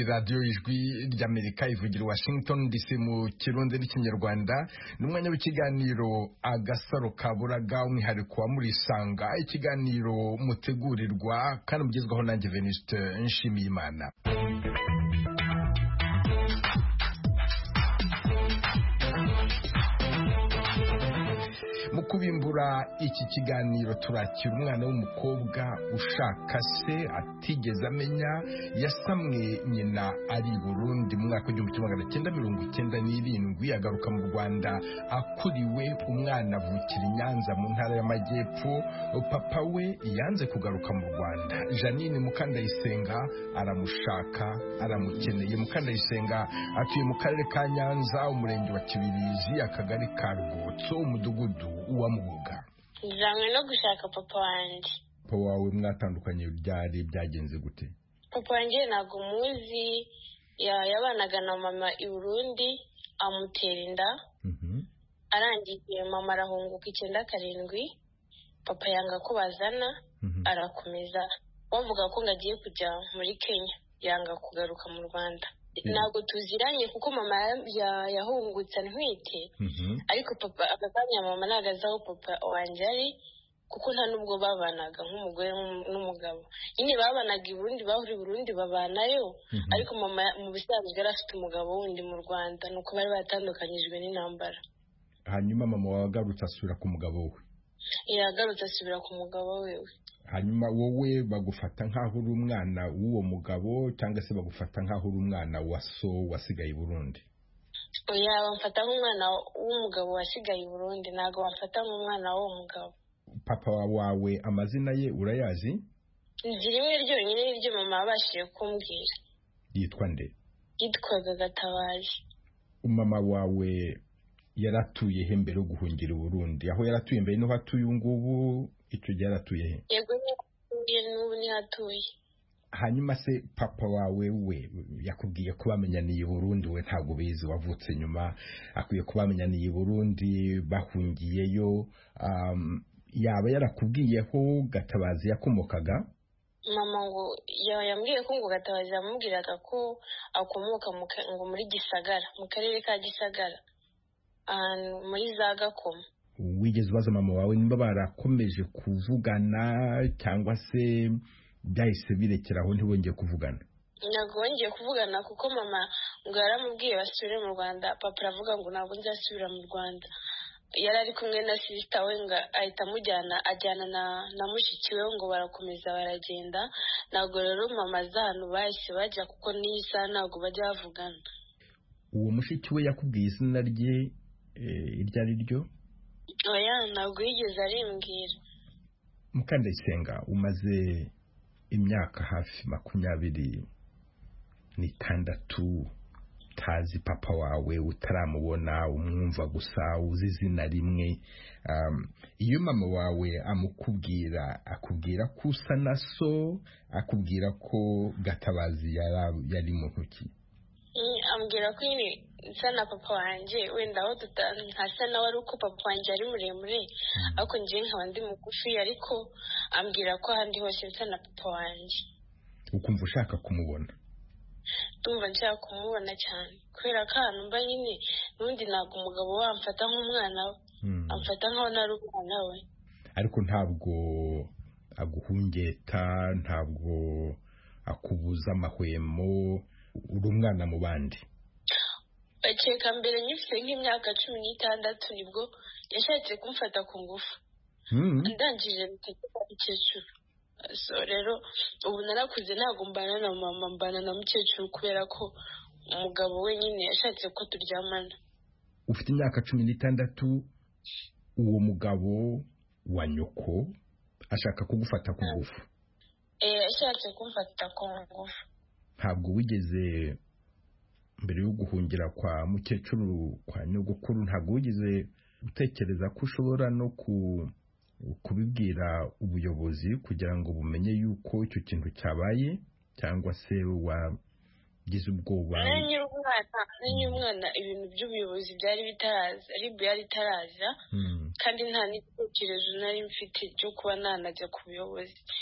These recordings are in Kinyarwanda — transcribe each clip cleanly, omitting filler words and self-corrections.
ni radiyo ijwi ry'Amerika ivugira Washington DC mu kirundi n'ikinyarwanda n'umwanya w'ikiganiro agasaro kaburaga umwihariko wa Murisanga, ikiganiro mutegurirwa kandi mugezwaho nanjye Venuste Nshimiyimana. Mu kubimbura iki kiganiro turakira umwana w'umukobwa ushaka se atigeze amenya, yasamwe nyina ari i Burundi mu mwaka w'1997, agaruka mu Rwanda akuriwe, umwana avukira i Nyanza mu ntara y'Amajyepfo. Papa we yanze kugaruka mu Rwanda. Janine Mukandayisenga aramushaka, aramukeneye. Mukandayisenga atuye mu karere ka Nyanza, umurenge wa Kibirizi, akagari ka Rwotso, umudugudu wa Mubuga. Nzanywe no gushaka papa wanjye. Papa wawe mwatandukanye ryari, byagenze gute? Papa wanjye ntabwo muzi, yabanaga na mama i Burundi, amutera inda. Arangiye mama arahunguka 97, papa yanga ko bazana, arakomeza bavuga ko ngagiye kujya muri Kenya, yanga kugaruka mu Rwanda. Ntabwo tuziranye kuko mama yahungutse ntwite, ariko papa akaganya mama nagazaho papa wanjye ari, kuko nta nubwo babanaga nk'umugore n'umugabo. Nyine babanaga i Burundi, bahuri Burundi babanayo, ariko mama mu bisanzwe yari afite umugabo wundi mu Rwanda, nuko bari batandukanyijwe n'intambara. Hanyuma mama wagarutse asubira ku mugabo we? Yagarutse asubira ku mugabo wewe. Hanyuma wowe bagufata nk'aho uri umwana w'uwo mugabo cyangwa se bagufata nk'aho uri umwana wa so wasigaye i Burundi? Oya, bamfata nk'umwana w'umugabo wasigaye i Burundi, ntabwo bamfata nk'umwana w'uwo mugabo. Papa wawe amazina ye urayazi? Nzi rimwe ryonyine niryo mama yabashije kumbwira. Yitwa nde? Yitwaga Gatabazi. Mama wawe yaratuye he mbere yo guhungira i Burundi? Aho yaratuye mbere niho atuye ngubu, icyo gihe yaratuye he? Yego, n'ubu niho atuye. Hanyuma se papa wawe we yakubwiye ko bamenyaniye i Burundi, we ntabwo bizi, wavutse nyuma, akwiye ko bamenyaniye i Burundi bahungiyeyo, yaba yarakubwiyeho Gatabazi yakomokaga? Mama ngo yambwiye ko ngo Gatabazi yamubwiraga ko akomoka ngo muri Gisagara, mu karere ka Gisagara, muri za Gakoma. Wigeze ubaza mama wawe nimba barakomeje kuvugana cyangwa se byahise birekeraho ntibongeye kuvugana? Ntabwo bongeye kuvugana kuko mama ngo yaramubwiye basubire mu Rwanda, papa aravuga ngo ntabwo nzasubira mu Rwanda. Yari ari kumwe na sister we, ngo ahita ajyana na mushiki we, ngo barakomeza baragenda. Ntabwo rero mama ahantu bahise bajya kuko n'iyi saha ntabwo bajya bavugana. Uwo mushiki we yakubwiye izina rye iryo ari ryo? Oya, ntabwo yigeze arimbwira. Mukandayisenga, umaze imyaka hafi 26 tazi papa wawe, utaramubona, umwumva gusa, uzi izina rimwe. Iyo mama wawe amukubwira, akubwira ko usa na so, akubwira ko Gatabazi yari mu ntoki? Ambwira ko nyine nsa na papa wanjye, wenda aho ntasa nawe ari uko papa wanjye ari muremure, ariko njye nkaba ndi mugufi, ariko ambwira ko ahandi hose nsa na papa wanjye. Ukumva ushaka kumubona? Ndumva nshaka kumubona cyane, kubera ko ahantu mba nyine n'undi ntabwo umugabo wamfata nk'umwana we, amfata nk'aho nari umwana we. Ariko ntabwo aguhungeta, ntabwo akubuza amahwemo, uri umwana mu bandi? Bakeka mbere nyifite nk'imyaka 16 nibwo yashatse kumfata ku ngufu, ndangije bitegeka mukecuru. So rero ubu narakuze, ntabwo mbana na mama, mbana na mukecuru, kubera ko umugabo we nyine yashatse ko turyamana. Ufite imyaka 16, uwo mugabo wa nyoko ashaka kugufata ku ngufu? Yashatse kumfata ku ngufu. Ntabwo wigeze mbere yo guhungira kwa mukecuru, kwa nyogokuru, ntabwo wigeze utekereza ko ushobora no kubibwira ubuyobozi kugira ngo bumenye yuko icyo kintu cyabaye, cyangwa se wagize ubwoba? Nari umwana, ibintu by'ubuyobozi byari bitaraza, RIB yari itaraza, kandi nta n'igitekerezo nari mfite cyo kuba nanajya ku buyobozi.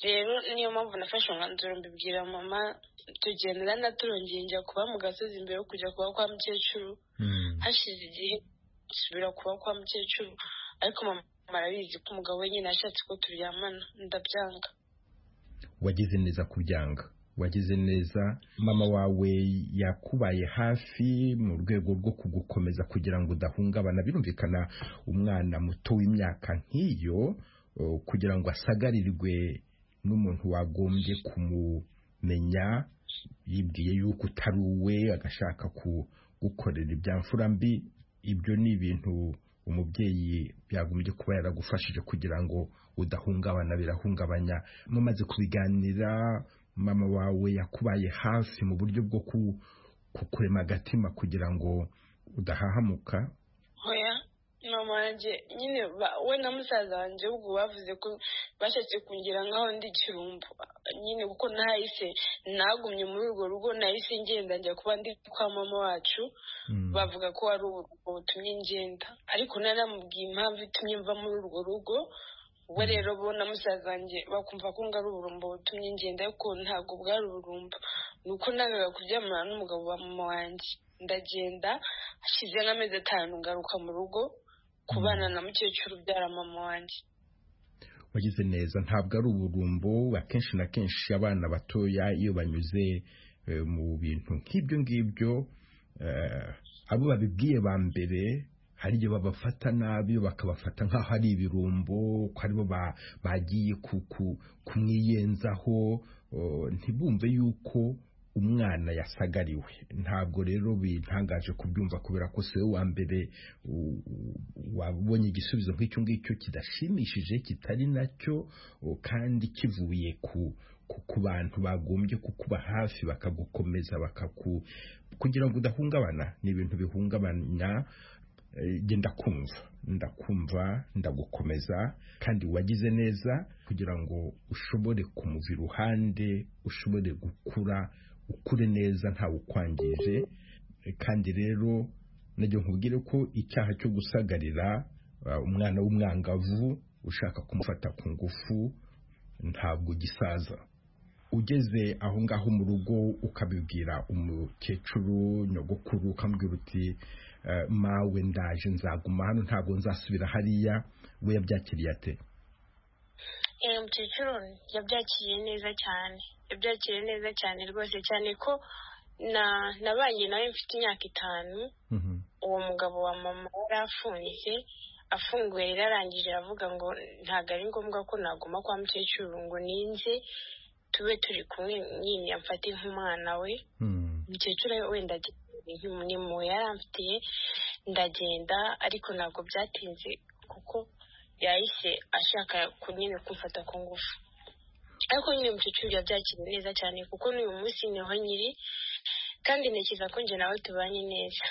rero niyo mpamvu nafashe umwanzuro mbibwira mama tugendana turongeye njya kuba mu gasozi mbere yo kujya kuba kwa mukecuru. Hashize igihe nsubira kuba kwa mukecuru, ariko mama arabizi ko umugabo we nyine ashatse ko turyamana, ndabyanga. Wagize neza kubyanga, wagize neza. Mama wawe yakubaye hafi mu rwego rwo kugukomeza kugira ngo udahungabana. Birumvikana umwana muto w'imyaka nk'iyo kugira ngo asagarirwe n'umuntu wagombye kumumenya, yibwiye yuko utari uwe, agashaka kugukorera ibyamfura mbi. Ibyo ni ibintu umubyeyi yagombye kuba yaragufashije kugira ngo udahungabana. Birahungabanya. Mumaze kubiganira, mama wawe yakubaye hafi mu buryo bwo kukurema agatima kugira ngo udahahamuka? Oya, mama wanjye nyine we na musaza wanjye ubwo bavuze ko bashatse kungira nkaho ndi kirumbo nyine, kuko nahise nagumye muri urwo rugo, nahise ngenda njya kuba ndi kwa mama wacu. Bavuga ko ari uburumbo butumye ngenda, ariko naramubwiye impamvu itumye mva muri urwo rugo. we rero bo na musaza wanjye bakumva ko ngari uburumbo butumye ngenda, ariko ntabwo bwari uburumbo, nuko nangaga kuryamana n'umugabo wa mama wanjye. Ndagenda hashize nk'amezi 5 ngaruka mu rugo kubana na mukecuru ubyara mama wanjye. Wagize neza. Ntabwo ari uburumbo. Akenshi na kenshi abana batoya iyo banyuze mu bintu nk'ibyo ngibyo, abo babibwiye ba mbere hari igihe babafata nabi, bakabafata nk'aho ari ibirumbo, ko aribo bagiye kumwiyenzaho, ntibumve yuko umwana yasagariwe. Ntabwo rero bintangaje kubyumva, kubera ko se wa mbere wabonye igisubizo nk'icyo ngicyo kidashimishije, kitari nacyo, kandi kivuye ku bantu bagombye kukuba hafi bakagukomeza kugira ngo udahungabana. Ni ibintu bihungabanya. Ndakumva, ndagukomeza, kandi wagize neza kugira ngo ushobore kumuva iruhande, ushobore ukure neza ntawe ukwangije. Kandi rero najya nkubwire ko icyaha cyo gusagarira umwana w'umwangavu ushaka kumufata ku ngufu ntabwo gisaza. Ugeze aho ngaho mu rugo ukabibwira umukecuru, nyogokuru, ukambwira uti mawe ndaje, nzaguma hano, ntabwo nzasubira hariya, we yabyakiriye ate? Umukecuru yabyakiriye neza cyane rwose, cyane ko nabanye nawe mfite imyaka 5. Uwo mugabo wa mama yari afunguye rero arangije aravuga ngo ntabwo ari ngombwa ko naguma kwa mukecuru, ngo ninze tube turi kumwe nyine amfate nk'umwana we. Mukecuru wenda ni mu yaramfitiye, ndagenda, ariko ntabwo byatinze kuko yahise ashaka kunyine kumfata ku ngufu. Ariko nyine mukecuru yabyakiriye neza cyane, kuko n'uyu munsi niho nyiri, kandi ntekereza ko njye nawe tubanye neza.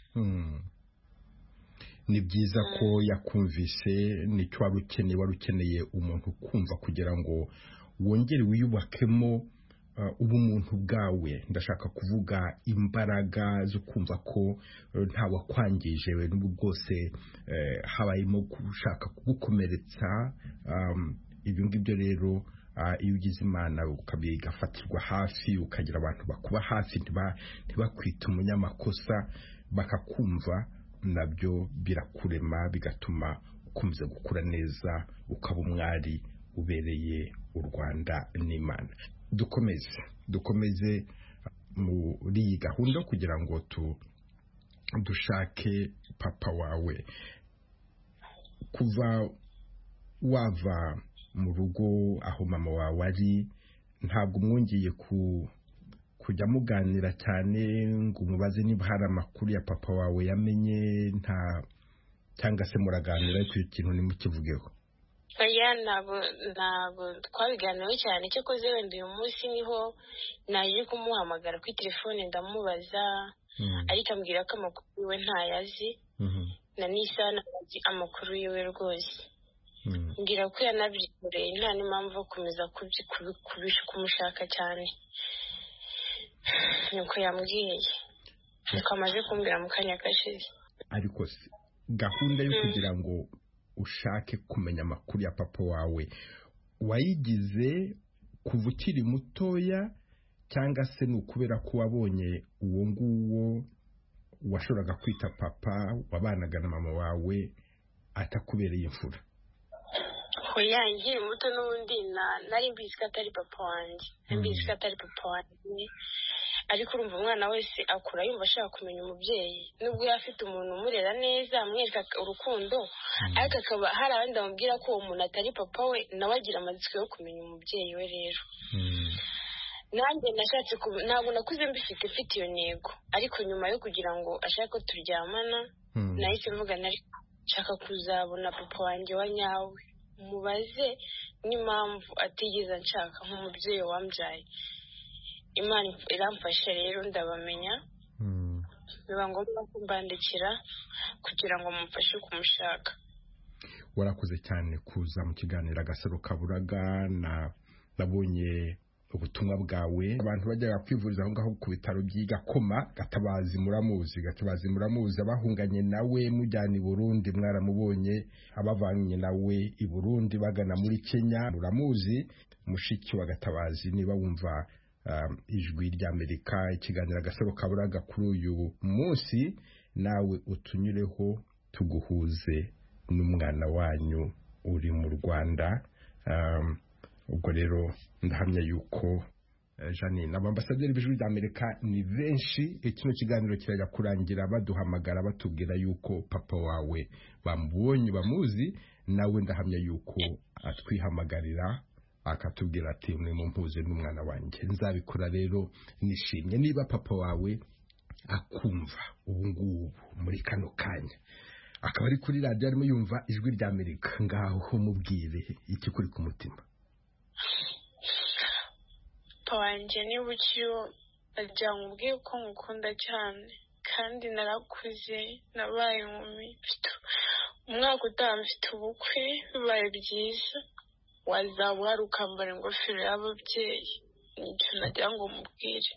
Ni byiza ko yakumvise. Nicyo wari ukeneye umuntu kumva kugira ngo wongere wiyubakemo ubumuntu bwawe. Ndashaka kuvuga imbaraga zo kumva ko ntawe kwangije, n'ubwo bwose habayemo gushaka kugukomeretsa. Ibyo ngibyo rero iyo ugize Imana ukabigafatirwa hafi, ukagira abantu bakuba hafi, ntibakwita umunyamakosa, bakakumva, nabyo birakurema, bigatuma ukomeza gukura neza, ukaba umwari ubereye u Rwanda n'Imana. Dukomeze muri iyi gahunda kugira ngo dushake papa wawe. Kuva wava mu rugo aho mama wawe ari, ntabwo mwongeye kujya muganira cyane ngo umubaze niba hari amakuru ya papa wawe yamenye, cyangwa se muraganira ariko ikintu ntimukivugeho? Oya, ntabwo twabiganiyeho cyane. Cyakoze wenda uyu munsi niho naje kumuhamagara kuri telefone ndamubaza, ariko ambwira ko amakuru yiwe ntayazi, na n'isaha ntazi amakuru yiwe rwose. Mbwira ko yanabyikoreye, nta n'impamvu yo gukomeza kumushaka cyane. Nuko yambwiye, nuko amaze kumbwira mu kanya gashize. Ariko gahunda yo kugira ngo ushake kumenya amakuru ya papa wawe wayigize kuva ukiri mutoya cyangwa se ni ukubera ko wabonye uwo nguwo washoboraga kwita papa wabanaga na mama wawe atakubereye imfura? oya nkiri muto n'ubundi nari mbizi ko atari papa wanjye, mbizi ko atari papa wanjye, ariko urumva umwana wese akura yumva ashaka kumenya umubyeyi, nubwo afite umuntu umurera neza amwereka urukundo, ariko akaba hari abandi bamubwira ko uwo muntu atari papa we, nawe agira amatsiko yo kumenya umubyeyi we. Rero nanjye nashatse ntabwo nakuze mbifite mfite iyo ntego, ariko nyuma yo kugira ngo ashake ko turyamana nahise mvuga nshaka kuzabona papa wanjye wa nyawe, mubaze n'impamvu atigeze nshaka nk'umubyeyi wambyaye. Imana iramfasha rero ndabamenya, biba ngombwa ko mbandikira kugira ngo mumfashe kumushaka. Warakoze cyane kuza mu kiganiro Agasaro Kaburaga. Nabonye ubutumwa bwawe, abantu bajyaga kwivuriza aho ngaho ku bitaro by'Igakoma. Gatabazi muramuzi, abahunganye nawe mujyana i Burundi mwaramubonye, abavanye nawe i Burundi bagana muri Kenya muramuzi. Mushiki wa Gatabazi, niba wumva ijwi ry'Amerika, ikiganiro Agasaro Kaburaga kuri uyu munsi, nawe utunyureho tuguhuze n'umwana wanyu uri mu Rwanda. Ubwo rero ndahamya yuko Janine, abambasaderi b'ijwi ry'Amerika ni benshi. Kino kiganiro kirajya kurangira baduhamagara batubwira yuko papa wawe bamubonye bamuzi, nawe ndahamya yuko atwihamagarira akatubwira ati mwe mumpuze n'umwana wanjye. Nzabikora rero nishimye. Niba papa wawe akumva ubu ngubu muri kano kanya, akaba ari kuri radiyo arimo yumva ijwi ry'Amerika, ngaho mubwire iki kuri ku mutima. papa wanjye niba ukiriho, agira ngo ubwire ko ngukunda cyane, kandi narakuze nabaye inkumi, umwaka utaha mfite ubukwe, bibaye byiza wazaba uhari ukambara ingofero y'ababyeyi. Nicyo nagira ngo mubwire.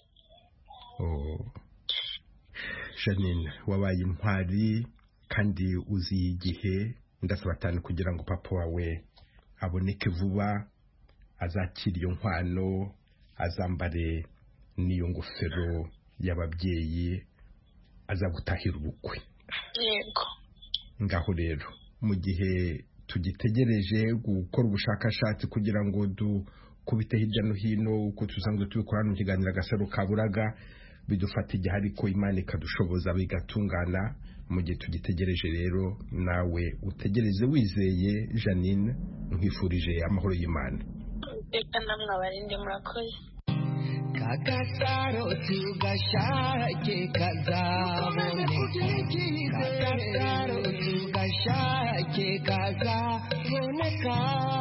Janine, wabaye intwari kandi uzi igihe. Ndasaba cyane kugira ngo papa wawe aboneke vuba, azakira iyo nkwano, azambare n'iyo ngofero y'ababyeyi, azagutahira ubukwe. Yego. Ngaho rero mu gihe tugitegereje gukora ubushakashatsi kugira ngo dukubite hirya no hino uko tusanzwe tubikora mu kiganiro Agasaro Kaburaga, bidufata igihe ariko Imana ikadushoboza bigatungana. Mu gihe tugitegereje rero, nawe utegereze wizeye. Janine, nkwifurije amahoro y'Imana. Reka namwe abarinde, murakoze. Kagasaro tugashake kazaboneka, Kagasaro tugashake kazaboneka.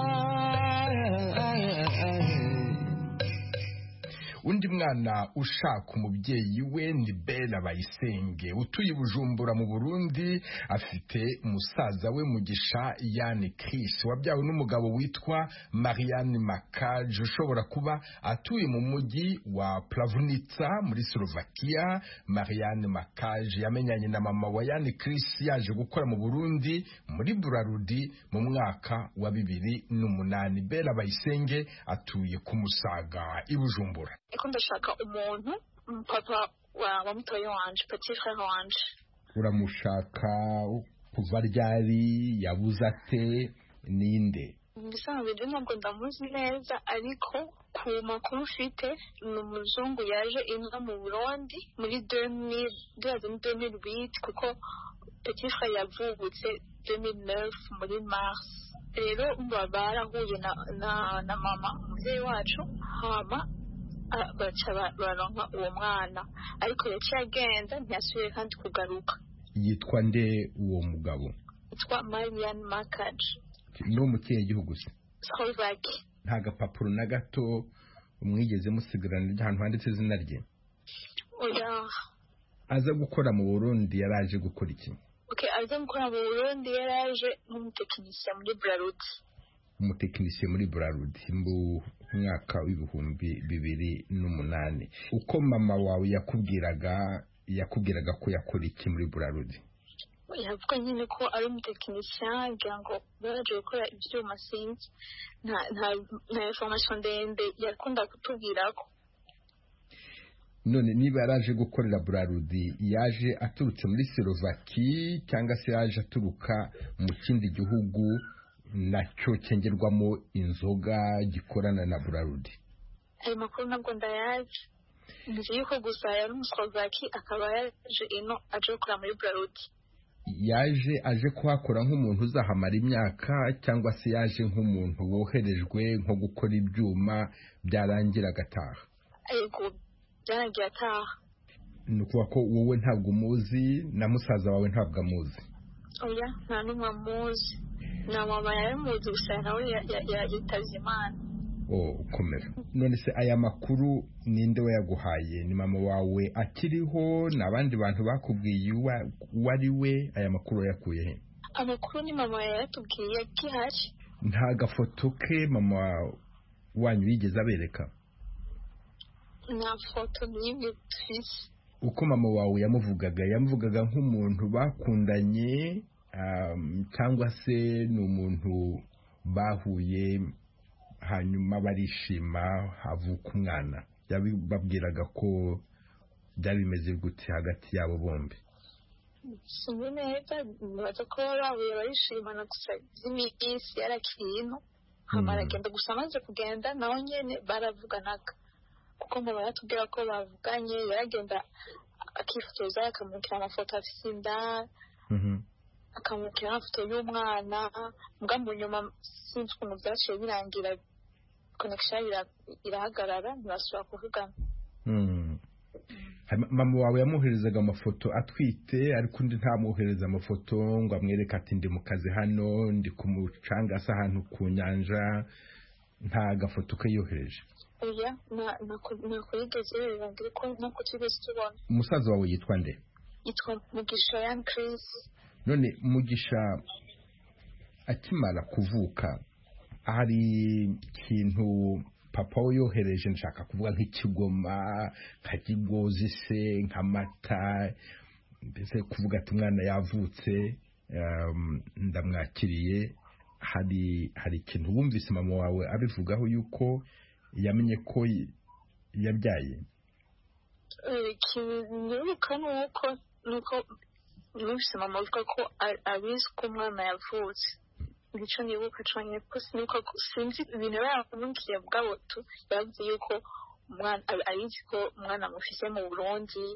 Undi mwana ushaka umubyeyi we ni Bella Bayisenge, utuye i Bujumbura mu Burundi. Afite umusaza we Mugisha Yann Chris, wabyawe n'umugabo witwa Marianne Makaj, ushobora kuba atuye mu mujyi wa Plavnica muri Slovakia. Marianne Makaj yamenyanye na mama wa Yann Chris yaje gukora mu Burundi muri Burarudi mu mwaka wa 2008. Bella Bayisenge atuye ku Musaga i Bujumbura. Iko ndashaka umuntu papa wa mutoyi wanje, petit frère wanje. Uramushaka kuva ryari? Yabuze ate? Ninde? Bisanzwe ntabwo ndamuzi neza, ariko ku makuru ufite ni umuzungu yaje ino mu Burundi muri 2008, kuko petit frère yavutse 2009 muri mars. Rero barahuye na mama umubyeyi wacu, hama baca baronka uwo mwana, ariko yaciye agenda ntiyasubiye kandi kugaruka. Yitwa nde uwo mugabo? Yitwa Marianne Makaj. No mu kihe gihugu se? Slovakia. Nta gapapuro na gato mwigeze musigarana ahantu handitse izina rye? Oya. Aza gukora mu Burundi yaraje gukora iki? Okay, aza gukora mu Burundi yaraje nk'umutekinisiye muri Braludi. Umutekinisiye muri Braludi mu mwaka w'ibihumbi 2008. Uko mama wawe yakubwiraga ko yakora iki muri Braludi? yavuga nyine ko ari umutekinisiyen ngira ngo baraje gukora ibyuma sinzi nta information ndende yakunda kutubwira ko. None niba yaraje gukorera Braludi yaje aturutse muri Slovakia cyangwa se yaje aturuka mu kindi gihugu nacyo cyengerwamo inzoga gikorana na Braludi? Ayo makuru ntabwo ndayaje, nzi yuko gusa yari umuslovaki akaba yaje ino aje gukora muri Braludi. Yaje aje kuhakora nk'umuntu uzahamara imyaka cyangwa se yaje nk'umuntu woherejwe nko gukora ibyuma byarangira agataha? Yego byarangiye ataha. Ni ukuvuga ko wowe ntabwo umuzi na musaza wawe ntabwo amuzi? Oya, nta n'umwe amuzi, na mama yaramuzi gusa nawe yitavye Imana. Ukomera. None se aya makuru ninde wayaguhaye? Ni mama wawe akiriho n'abandi bantu bakubwiye uwo ari we? Aya makuru yakuye he? Amakuru ni mama yatubwiye akihari. Nta gafoto ke mama wanyu yigeze abereka? Nta foto n'imwe dufise. Uko mama wawe yamuvugaga nk'umuntu bakundanye cyangwa se ni umuntu bahuye hanyuma barishima havuka umwana? Yabibabwiraga ko byari bimeze gute hagati yabo bombi? Sinzi neza, baza ko bahuye barishimana gusa by'iminsi yarakiri ino hama aragenda gusa amaze kugenda naho nyene baravuganaga kuko mama yatubwira ko bavuganye, yaragenda akifotoza akamurikira amafoto afise inda akamurikira amafoto y'umwana mbwa mu nyuma sinzi ukuntu byaciye birangira connection irahagarara ntibasubira kuvugana. Mama wawe yamuherezaga amafoto atwite ariko undi ntamuhereza amafoto ngo amwereke ati ndi mu kazi hano ndi ku mucanga asa ahantu ku nyanja? Nta gafoto ke yohereje? Oya, nakurigeze birangira ko nako kigeze tubona. Umusaza wawe yitwa nde? Yitwa Mugisha Yan Chris. None Mugisha akimara kuvuka hari ikintu papa we yohereje, nshaka kuvuga nk'ikigoma, nkakigozi se, nk'amata, mbese kuvuga ati umwana yavutse ndamwakiriye? Hari ikintu wumvise mama wawe abivugaho yuko yamenye ko yabyaye? Nibuka nuko numvise mama avuga ko abizi ko umwana yavutse. Nico nibuka cyane ko sinuka sinzi ibintu yaramubwiye bwabo tu yavuze yuko umwana abizi ko umwana mufise mu Burundi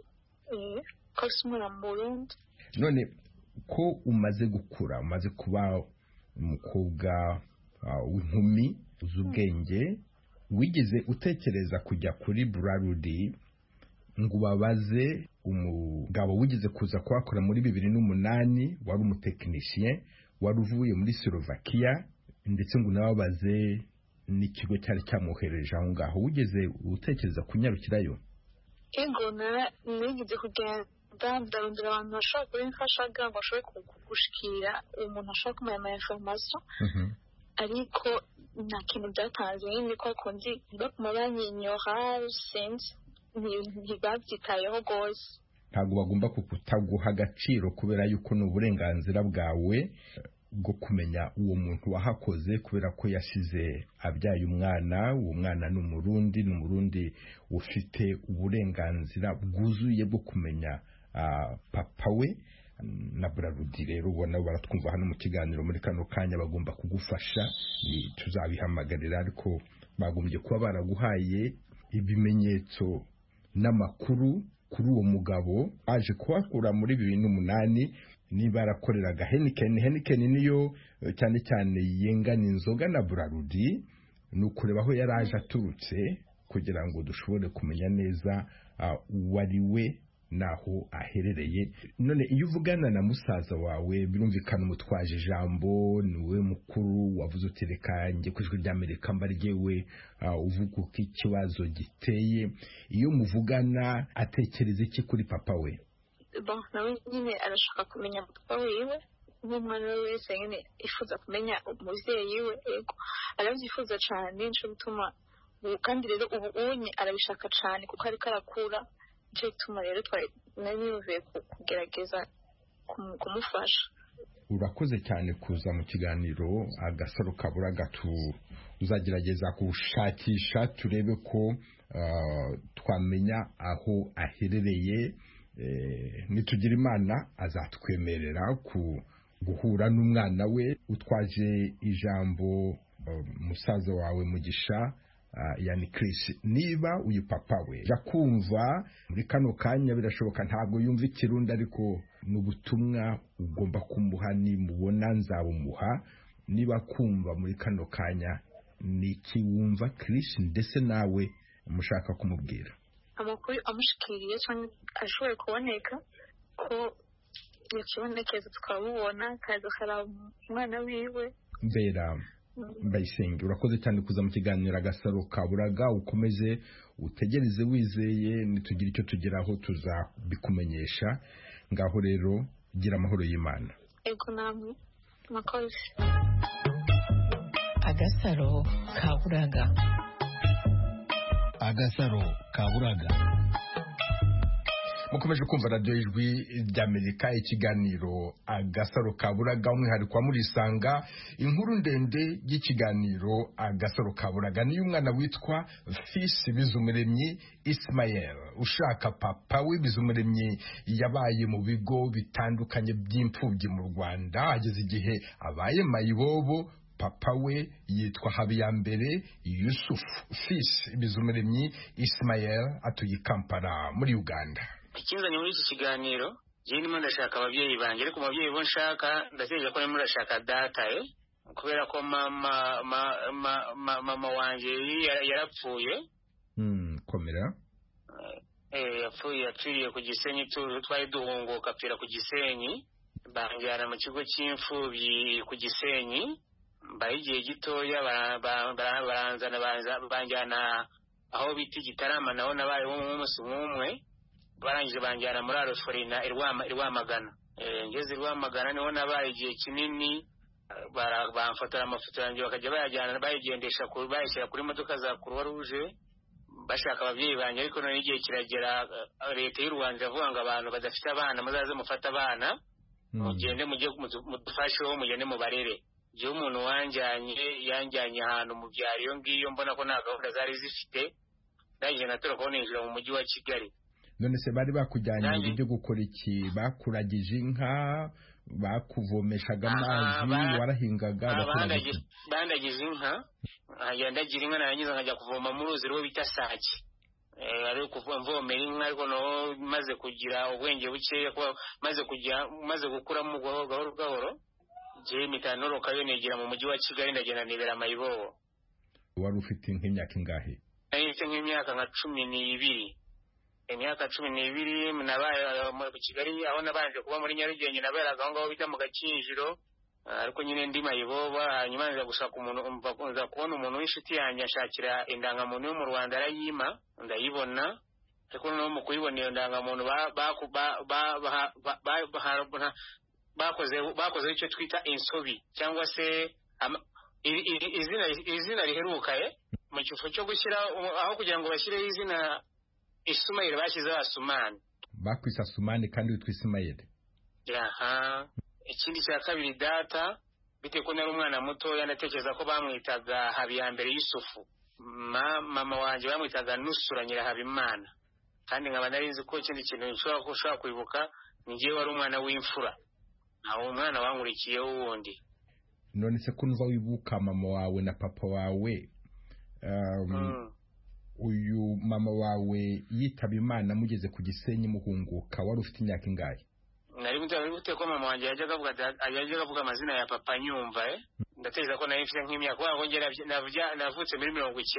ko umwana mu Burundi. None ko umaze gukura, umaze kuba umukobwa w'inkumi z'ubwenge, wigeze utekereza kujya kuri Braludi ngo ubabaze umugabo wigeze kuza kuhakora muri 2008 wari umutekinisiyen wari uvuye muri Slovakia, ndetse ngo nababaze n'ikigo cyari cyamuhereje aho ngaho? Wigeze utekereza kunyarukirayo? Ego nigeze kugenda ndarondera abantu bashobora kubimfasha ngo bashobore gushikira umuntu ashobora kumenya ama information ariko nta kintu byatanze nyine ko kundi bakuma banyinyora sinzi ntibabyitayeho rwose. Ntabwo bagomba kutaguha agaciro kubera yuko ni uburenganzira bwawe bwo kumenya uwo muntu wahakoze, kubera ko yasize abyaye umwana. Uwo mwana ni umurundi ufite uburenganzira bwuzuye bwo kumenya papa we. Na Braludi rero ubona baratwumva hano mu kiganiro muri kano kanya, bagomba kugufasha, tuzabihamagarira, ariko bagombye kuba baraguhaye ibimenyetso n'amakuru kuri uwo mugabo aje kuhakura muri 2008. Niba yarakoreraga Heineken niyo cyane cyane yengana inzoga na Braludi, ni ukureba aho yari aje aturutse kugira ngo dushobore kumenya neza uwo ari we naho aherereye. None iyo uvugana na musaza wawe birumvikana umutwaje ijambo, niwe mukuru, wavuze uti reka njye ku ijwi ry'Amerika mbaryewe uvuga uko ikibazo giteye. Iyo muvugana atekereza iki kuri papa we? Nawe nyine arashaka kumenya papa wiwe nk'umwana we wese nyine ifuza kumenya umuvyeyi we. Ego aravyifuza cyane, nico bituma kandi rero ubu arabishaka cyane kuko ariko arakura. Nico bituma rero nari nivuye kugerageza kumufasha. Urakoze cyane kuza mu kiganiro Agasaro Kaburaga. Uzagerageza gushakisha turebe ko twamenya aho aherereye. Nitugira Imana azatwemerera guhura n'umwana we. Utwaje ijambo musaza wawe Mugisha, yani Chris, niba uyu papa we yakumva muri kano kanya, birashoboka ntabwo yumva Ikirundi, ariko n'ubutumwa ugomba kumuha, nimubona nzabumuha. Niba kumva muri kano kanya, niki wumva Chris ndetse nawe mushaka kumubwira? Amakuru amushikiriye cyangwa ashoboye kuboneka ko yakibonekeza tukabubona kaza karaba umwana wiwe. Mbera Mbayisenge, urakoze cyane kuza mu kiganiro Agasaro Kaburaga. Ukomeze utegereze wizeye, nitugira icyo tugeraho tuzabikumenyesha. Ngaho rero gira amahoro y'Imana. Ego namwe makoze. Agasaro Kaburaga. Agasaro Kaburaga. Mukomeje kumva radio Ijwi ry'Amerika, ikiganiro Agasaro Kaburaga, umwihariko wa Murisanga. Inkuru ndende y'ikiganiro Agasaro Kaburaga ni umwana witwa Fils Bizumuremyi Ismael, ushaka papa we. Bizumuremyi yabaye mu bigo bitandukanye by'imfubyi mu Rwanda, ageze igihe abaye mayibobo. Papa we yitwa Habiyambere Yusuf. Fils Bizumuremyi Ismael atuye Kampala muri Uganda. Ikinzanye muri iki kiganiro, je ndimo ndashaka ababyeyi banjye, ariko ababyeyi bo nshaka ndategereje ko ndimo ndashaka data kubera ko mama wanje yarapfuye. Komera. Yapfiriye ku Gisenyi, twari duhunguka apfira ku Gisenyi, banjyana mu kigo cy'imfubyi ku Gisenyi. Mbaye igihe gitoya baranzana banjyana aho bita Gitarama, naho nabaye umunsi umwe. Barangije banjyana muri Aroforina Irwamagana. Ngeze Irwamagana niho nabaye igihe kinini. Bamfotora amafoto yanjye bakajya bayigendesha bayishyira kuri modoka za Croix Rouge bashaka ababyeyi banjye, ariko none igihe kiragera leta y'u Rwanda iravuga ngo abantu badafite abana muzaze mufata abana, mugende mujye mudufasheho, mugende mubarere. Jewe umuntu yanjyanye ahantu mu byaro iyo ngiyo, mbona ko nta gahunda zari zifite. Ndangije natora ko ninjira mu mujyi wa Kigali. None se bari bakujyanye ibyo gukora iki? Bakuragije inka, bakuvomeshaga amazi, warahingaga? Bandagize inka, ndagira inka, narangiza nkajya kuvoma mu ruzi rwo bita Sake. Ari kuvomera inka, ariko no maze kugira ubwenge bukeya, maze gukuramo gahoro gahoro, je mitanoroka yo negera mu mujyi wa Kigali, ndagenda nibera mayibobo. Wari ufite nk'imyaka ingahe? Nahise nk'imyaka nka 12. Imyaka 12 nabaye mu Kigali, aho nabanje kuba muri Nyarugenge, naberaga aho ngaho bita mu Gakinjiro, ariko nyine ndi mayiboba. Hanyuma nza gushaka umuntu, nza kubona umuntu w'inshuti yanjye ashakira indangamuntu yo mu Rwanda, arayima, ndayibona. Ariko no mu kuyibona iyo ndangamuntu bakoze icyo twita insobi, cyangwa se izina riheruka mu cyufo cyo gushyira, aho kugira ngo bashyireho izina Ismail bashyizeho Asumani. Bakwisa Asumani kandi witwa Ismail. Ikindi cya kabiri, data bite ko nari umwana muto, yanatekereza ko bamwitaga Habiyambere Yusufu. Mama wanje bamwitaga Nusura Nyirahabimana. Kandi nkaba nari nzi ko ikindi kintu nshobora kwibuka, ni ngiye wari umwana w'imfura, aho umwana wankurikiye wundi. None se kunva wibuka mama wawe na papa wawe, uyu mama wawe yitaba Imana mugeze ku Gisenyi muhunguka, wari ufite imyaka ingahe? Nari mutse ko mama wanje yajyaga avuga amazina ya papa nyumva. Ndatekereza ko nari mfite nk'imyaka, kuko navutse muri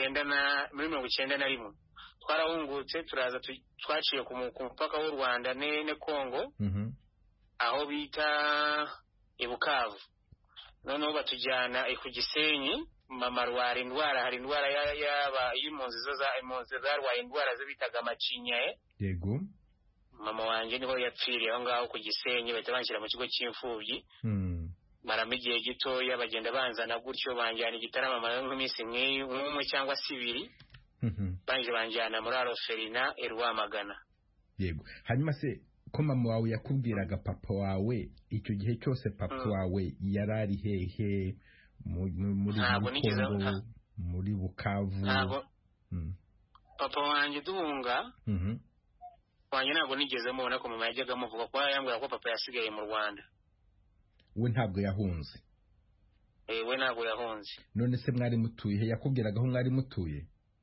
1991. Twarahungutse turaza twaciye ku mupaka w'u Rwanda ne Kongo, aho bita Ibukavu. Noneho batujyana ku Gisenyi. Mama arwara indwara, hari indwara y'impunzi zarwaye indwara bitaga amacinya. Yego. Mama wanje niho yapfiriye aho ngaho ku Gisenyi, bahita banshyira mu kigo cy'imfubyi. Maramo igihe gitoya, bagenda banzana gutyo, banjyana Igitarama nk'iminsi nk'umwe cyangwa se 2. Banjyana muri Aroferina Irwamagana. Yego. Hanyuma se ko mama wawe yakubwiraga papa wawe icyo gihe cyose papa wawe yarari hehe muri Kongo muri Bukavu? Papa wanjye duhunga wanjye ntabwo nigeze mubona ko mama yajyaga amuvuga ko yambwira ko papa yasigaye mu Rwanda. We ntabwo yahunze? We ntabwo yahunze. None se mwari mutuye he? Yakubwiraga aho mwari mutuye?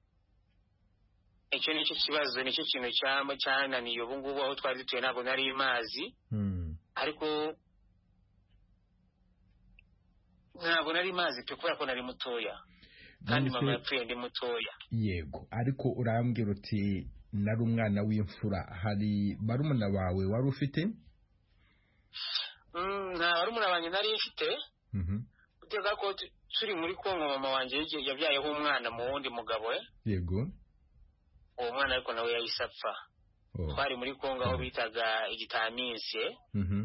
Icyo nicyo kibazo, nicyo kintu cyananiye ubu ngubu aho twari dutuye ntabwo nari mazi. Ariko ntabwo nari mazi pe kubera ko nari mutoya. Kandi mama yapfuye ndi mutoya. Yego, ariko urambwira uti nari umwana w'imfura. Hari barumuna bawe wari ufite? Nta barumuna banjye nari mfite. Utega ko turi muri Kongo mama wanjye yabyayeho umwana mu wundi mugabo we. Yego. Uwo mwana ariko nawe yahise apfa. Twari muri Kongo aho bitaga igitaminsi.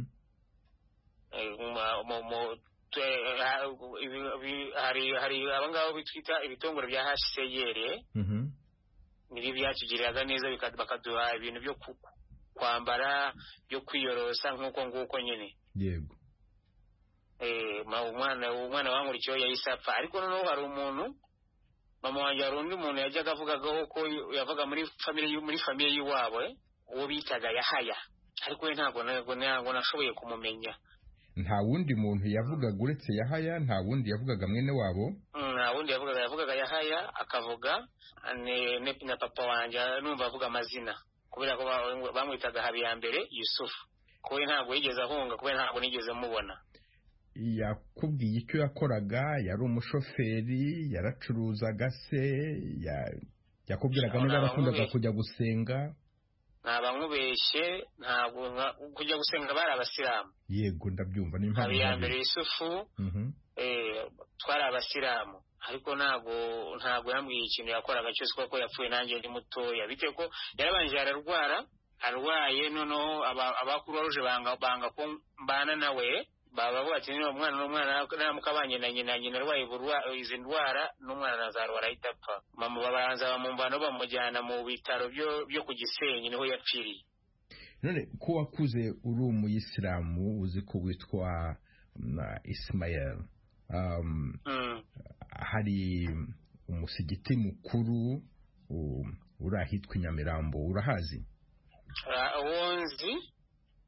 Hari abangabo bitwita ibitongoro bya HCR. Nibi byatugiriraga neza bakaduha ibintu byo kwambara byo kwiyorosa nguko nyine. Yego. Umwana wankurikiyeho yahise apfa. Ariko noneho hari umuntu mama wanjye hari undi muntu yajyaga avugagaho ko yavaga muri famiye y'iwabo uwo bitaga Yahaya. Ariko we ntabwo nashoboye kumumenya. Nta wundi muntu yavugaga uretse Yahaya? Nta wundi yavugaga mwene wabo? Nta wundi yavugaga Yahaya, akavuga na papa wanjye numva avuga amazina kubera ko bamwitaga Habiyambere Yusufu. Kuwe ntabwo yigeze ahunga kubera ntabwo nigeze mubona. Yakubwiye icyo yakoraga? Yari umushoferi? Yaracuruzaga se? Yakubwiraga niba yarakundaga kujya gusenga? Ntabamubeshye, ntabwo kujya gusenga bari abasilamu. Yego, ndabyumva. Ni impamvu Habiyambere Yusufu twari abasilamu. Ariko ntabwo yambwiye ikintu yakoraga cyose kuko yapfuye nanjye ndi mutoya. Bite ko yarabanje arwaye noneho abakuru baruje banga ko mbana nawe. Baba bati ni umwana namukabanye na nyina arwaye izi ndwara n'umwana nazarwara itapfa. Mama babanza bamumvana bamujyana mu bitaro byo ku Gisenyi niho yapfiriye. None ko wakuze uri umuyisilamu uzi ko witwa Ismael, hari umusigiti mukuru uri ahitwa Nyamirambo, urahazi? Wonzi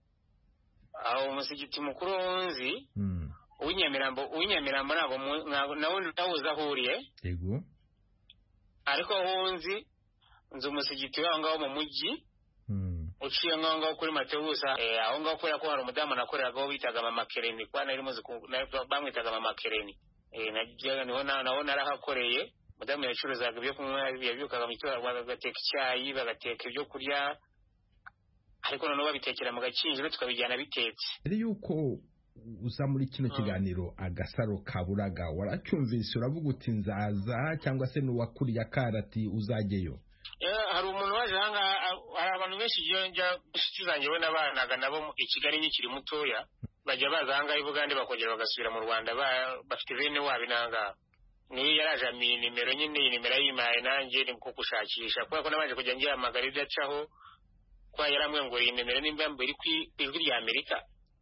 aho umusigiti mukuru wonzi uw'inyamirambo ntabwo nawuzi aho uriye. Yego. Ariko wonzi nzi umusigiti waho ngaho mu mujyi uciye ngaho kuri Matewusa. Aho ngaho kubera ko hari umudamu nakoreragaho bitaga Mama Kereni, kwa nari muzi bamwitaga Mama Kereni. Niho narahakoreye. Umudamu yacuruzaga ibyo kunywa, yabyukaga mu gitondo bagateka icyayi, bagateka ibyo kurya. Ariko noneho babitekera mu gakinjiro tukabijyana bitetse. Mbere yuko uza muri kino kiganiro Agasaro Kaburaga, waracyumvise uravuga uti nzaza, cyangwa se n'uwakuriye akarati uzajyeyo? Hari umuntu waje hanga, hari abantu benshi inshuti zanjye we nabanaga nabo i Kigali nkiri mutoya, bajya baza hanga i Bugande bakongera bagasubira mu Rwanda bafite bene wabo inanga. Ni yaraje nimero nyine nimero yimaye nanjye ni ko gushakisha kuko nabanje kujya ngihamagara idacaho kwa yaramwe ngo nimero nimba mbere kwijwi rya Amerika.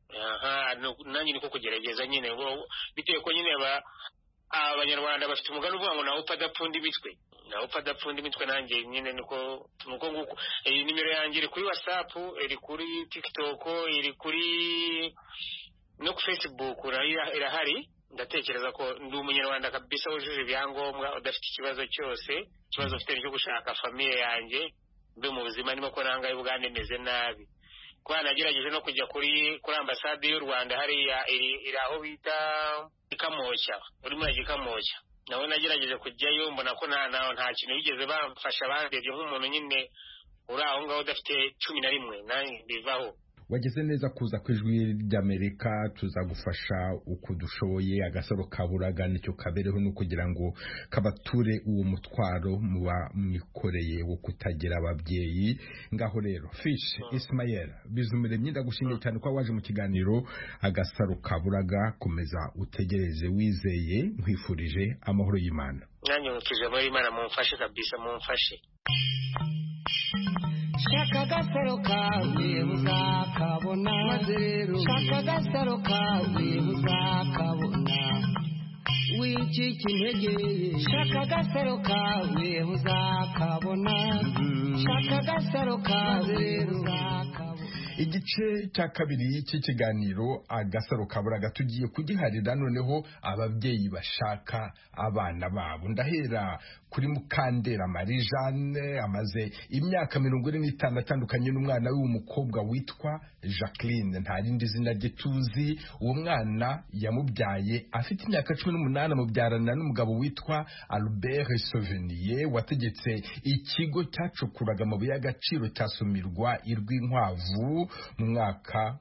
Nanjye niko kugerageza nyine ngo biteye ko nyine abanyarwanda bafite umugani uvuga ngo nawe upadapfunda imitwe. Nawe upadapfunda imitwe nanjye nyine nuko nimero yanjye iri kuri WhatsApp, iri kuri TikTok, iri kuri no ku Facebook irahari. Ndatekereza ko ndi umunyarwanda kabisa wujuje ibyangombwa udafite ikibazo cyose. Ikibazo ufite cyo gushaka famille yanjye ndi mu buzima nimo ko nanga y'Ubugande meze nabi. Kwa nagerageje no kujya kuri ambasade y'u Rwanda hariya iraho bita Kamoshya, uri muri Gikamoshya. Nawe nagerageje kujyayo mbona ko nta kintu bigeze bamfasha bandebye nk'umuntu nyine uri aho ngaho udafite 11 nanjye bivaho. Wageze neza kuza ku ijwi ry'Amerika, tuzagufasha uko dushoboye. Agasaro Kaburaga nicyo kabereho no kugira ngo kabature uwo mutwaro muba mwikoreye wo kutagira ababyeyi. Ngaho rero Fish Ismael Bizumiremyi, ndagushimiye cyane ko waje mu kiganiro Agasaro Kaburaga. Komeza utegereze wizeye, nkwifurije amahoro y'Imana. Nanjye nkikije muri Imana, mumfashe kabisa, mumfashe. shaka agasaro kawe uzakabona maze rero shaka agasaro kawe uzakabona wicika intege shaka agasaro kawe uzakabona shaka agasaro kawe uzakabona. Igice cya kabiri cy'ikiganiro agasaro kaburaga tugiye kugiharira noneho ababyeyi bashaka abana babo. Ndahera kuri Mukandera Marie Jeanne, amaze imyaka 45 atandukanye n'umwana w'umukobwa witwa Jacqueline, nta rindi zina rye tuzi. Uwo mwana yamubyaye afite imyaka 18, mubyarana n'umugabo witwa Albert Sauvenier wategetse ikigo cyacukuraga amabuye y'agaciro cyasumirwa Irwinkwavu mu mwaka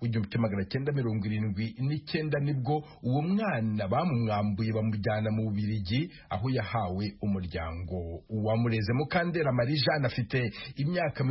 w'1979. nibwo uwo mwana bamumwambuye bamujyana mu Bubiligi aho yahawe umuryango wamureze. Mukandera Marie Jeanne afite imyaka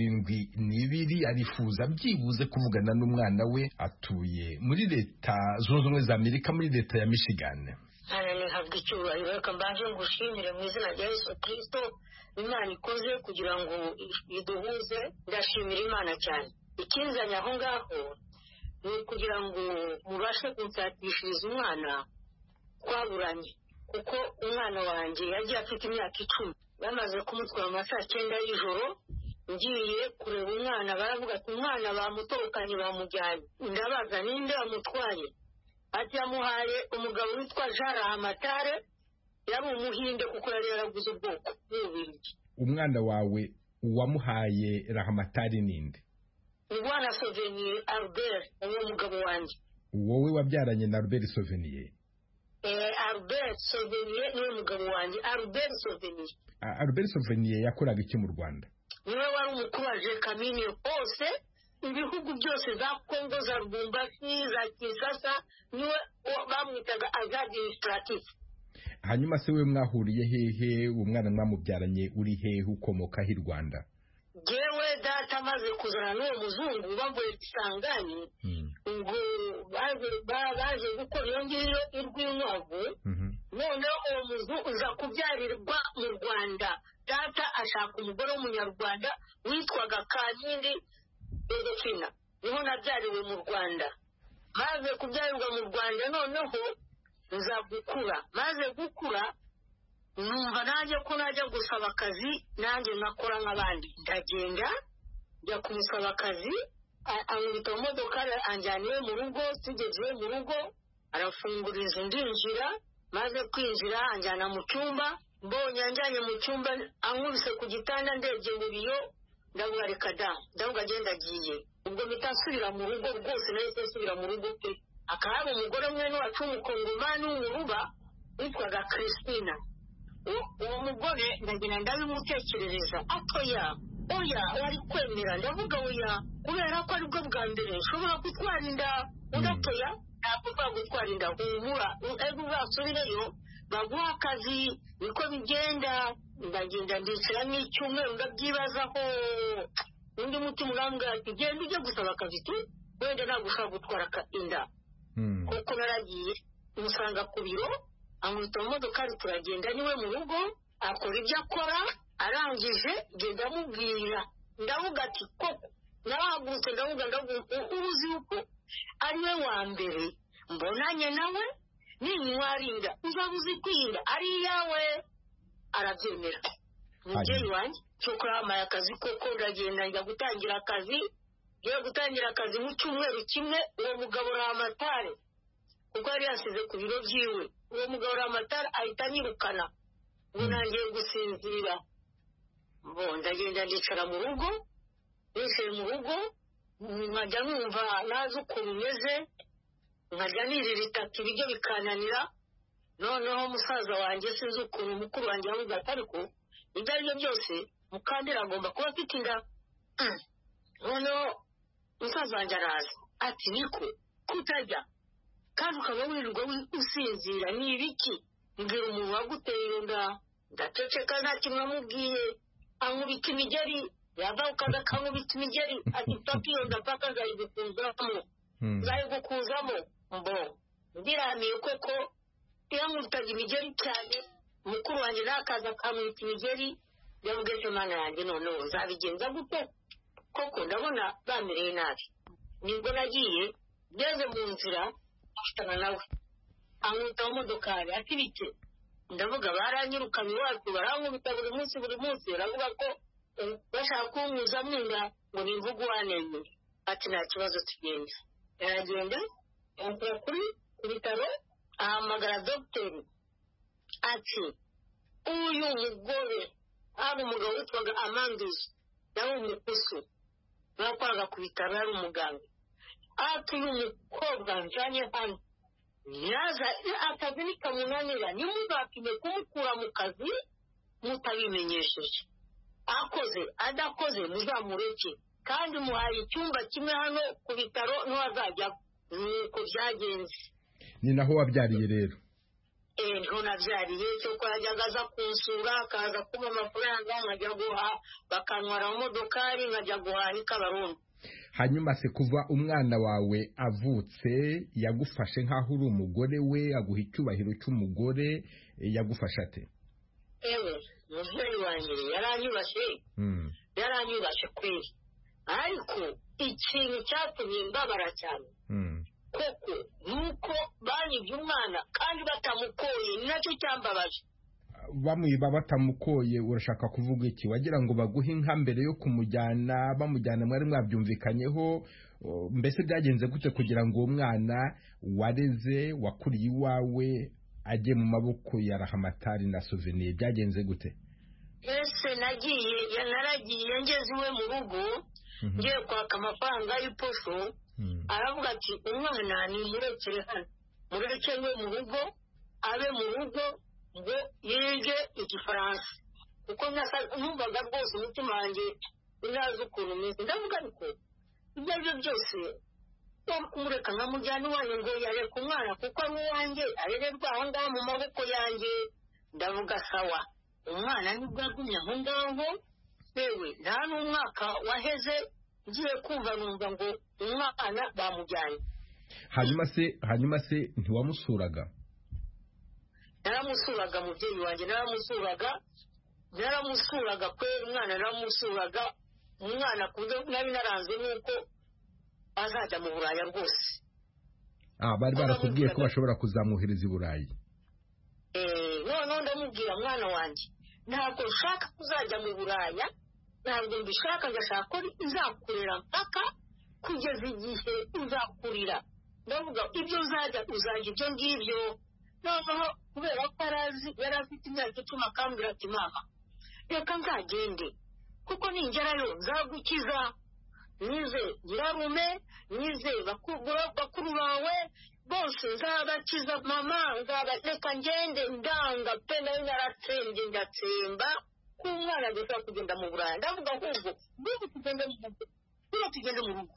72, arifuza byibuze kuvugana n'umwana we. Atuye muri Leta Zunze Ubumwe za Amerika, muri Leta ya Michigan. Ntabwo icyubahiro reka mbanze ngushimire mu izina rya Yesu Kristo Imana ikoze kugira ngo iduhuze. Ndashimira Imana cyane. Ikinzanye aho ngaho ni ukugira ngo mubashe kunsatishiriza umwana twaburanye, kuko umwana wanjye yagiye afite imyaka 10, bamaze kumutwara mu saa 9 y'ijoro. Ngiye kureba umwana, baravuga ati umwana bamutorokanye bamujyanye. Ndabaza ninde wamutwaye, ati yamuhaye umugabo witwa Jean Rahamatare, yari umuhinde kuko yari yaraguze ubwoko bw'Ububiligi. Umwana wawe wamuhaye Rahamatare ninde? Bwana Sauvenier Albert, uwo mugabo wanjye. Wowe wabyaranye na Albert Sauvenier? Albert Sauvenier ni umugabo wanjye. Albert Sauvenier. Albert Sauvenier yakoraga iki mu Rwanda? Niwe wari umukuru wa Jekamine hose, ibihugu byose za Kongo, za Lubumbashi, za Kinshasa, niwe bamwitaga administratif. Hanyuma se we mwahuriye hehe? Umwana mwamubyaranye uri hehe, ukomoka hi Rwanda? Jewe data maze kuzana n'uwo muzungu bambuye Kisangani, ngo baje gukora iyo ngiyo Irwinkwavu. Noneho uwo muzungu uza kubyarirwa mu Rwanda. Data ashaka umugore w'umunyarwanda witwaga Kankindi Josephine, niho nabyariwe mu Rwanda. Maze kubyarirwa mu Rwanda noneho nza gukura. Maze gukura numva nanjye ko najya gusaba akazi, nanjye nakora nk'abandi. Ndagenda njya kumusaba akazi, amwita mu modoka anjyaniye mu rugo. Tugeze mu rugo arafungura inzu, ndinjira. Maze kwinjira anjyana mu cyumba. Mbonye anjyanye mu cyumba, ankubise ku gitanda, ndebye mu biyo, ndavuga reka da, ndavuga agenda agiye. Ubwo mpita nsubira mu rugo rwose, nahise nsubira mu rugo pe. Akaba umugore mwene wacu w'umukongomani w'umuruba witwaga Christina. Uwo mugore ndagenda ndabimutekerereza, atoya oya wari kwemera. Ndavuga oya, kubera ko aribwo bwa mbere nshobora gutwara inda. Udatoya ntabwo bagutwara inda, humura ego uzasubireyo baguha akazi. Niko bigenda. Ndagenda ndicara n'icyumweru ndabyibazaho. Undi mutima urambwira ati genda ujye gusaba akazi tu, wenda ntabwo ushaka gutwara inda. Kuko naragiye musanga ku biro, amwita mu modoka, turagenda niwe mu rugo, akora ibyo akora. Arangije genda amubwira, ndavuga ati koko narahagurutse, ndavuga uruzi yuko ari we wa mbere mbonanye nawe ninywarinda uzabuze kwinda ari yawe. Arabyemera. Mubyeyi wanjye cyuko yamaye akazi koko. Ndagenda njya gutangira akazi. Ngiye gutangira akazi mu cyumweru kimwe, uwo mugabo Rahamatare kuko yari yasize ku biro byiwe, uwo mugabo Rahamatare ahita anyirukana. Ubu nangiye gusinzira. Ndagenda ndicara mu rugo. Nicaye mu rugo nkajya numva nazi ukuntu umeze, nkajya nirira itaka ibiryo bikananira. Noneho musaza wanjye sinzi ukuntu mukuru wanjye yavuga ati ariko ibyo ari byo byose Mukandera agomba kuba afite inda. Noneho musaza wanjye araza ati niko kutajya kandi ukaba wirirwa usinzira ni ibiki? Mbwira umuntu waguteye iyo nda. Ndaceceka nta kimwe amubwiye. Ankubita imigeri, yava ukaza akankubita imigeri, ati papa iyo nda paka nzayigukuzamo. Ndiramiye koko yankubitaga imigeri cyane. Mukuru wanjye nakaza akamwita imigeri. Yavuga ati mana yanjye noneho nzabigenza gute? koko ndabona bamereye nabi nibwo nagiye ngeze mu nzira afitana nawe ankubita mu modokari ati bike ndavuga baranyirukanye iwacu barankubita buri munsi baravuga ko bashaka kunkuza mwinda ngo nimvuge uwanenye ati nta kibazo tugenda yaragenda yansura ku bitaro ahamagara dogiteri ati uyu mugore hari umugabo witwaga Amanduzi nawe umukusu bakoraga ku bitaro hari umuganga ati uyu mukobwa njanye hano yaza akazi nikamunanira nimuzapime kumukura mu kazi mutabimenyesheje akoze adakoze muzamureke kandi muhaye icyumba kimwe hano ku bitaro ntiwazajya nuko byagenze. Ni naho wabyariye rero? Niho nabyariye cyoko yajyaga aza kunsura akaza kuba amafaranga nkajya guha bakantwara mu modokari nkajya guhaha ikabarundi. Hanyuma se kuva umwana wawe avutse yagufashe nk'aho uri umugore we aguha icyubahiro cy'umugore yagufasha ate? Muvyeyi wanjye yaranyubashe kweli ariko ikintu cyatumye mbabara cyane koko nuko banyibye umwana kandi batamukoye ni nacyo cyambabaje. Bamwiba batamukoye urashaka kuvuga iki? Wagira ngo baguhe inka mbere yo kumujyana bamujyana mwari mwabyumvikanyeho mbese byagenze gute kugira ngo uwo mwana wareze wakuriye iwawe ajye mu maboko ya Rahamatari na Souvenir byagenze gute? Ese naragiye ngeze iwe mu rugo ngiye kwaka amafaranga y'iposho aravuga ati umwana ni murekere hano murekere mu rugo abe mu rugo ngo yige igifaransa kuko numvaga rwose umutima wanjye unazi ukuntu umeze ndavuga ariko ibyo aribyo byose kumureka nkamujyana iwanjye ngo yareka umwana kuko ari uwanjye arererwa aho ngaho mu maboko yanjye ndavuga sawa umwana nibwo yagumye aho ngaho yewe nta n'umwaka waheze ngiye kumva numva ngo umwana bamujyanye. Hanyuma se ntiwamusuraga? Naramusuraga mubyeyi wanjye naramusuraga kwera umwana naramusuraga umwana kuburyo nari naranze nuko azajya mu Buraya rwose. Bari barakubwiye ko bashobora kuzamwohereza i Burayi? Noneho ndamubwira mwana wanjye ntabwo ushaka kuzajya mu Buraya ntabwo mbishaka ngashaka ko nzakurera mpaka kugeza igihe uzakurira ndavuga ibyo uzajya ibyo ngibyo. Noneho kubera ko yari afite imyaka 10 akambwira ati mama reka nzagende kuko ningerayo nzagukiza nize nyirarume nize bakuru bawe bose nzabakiza mama nzabareka ngende ndanga pe nayo naratsembye ndatsemba ku mwana agashaka kugenda mu Burayi ndavuga ahubwo niba tugende mu rugo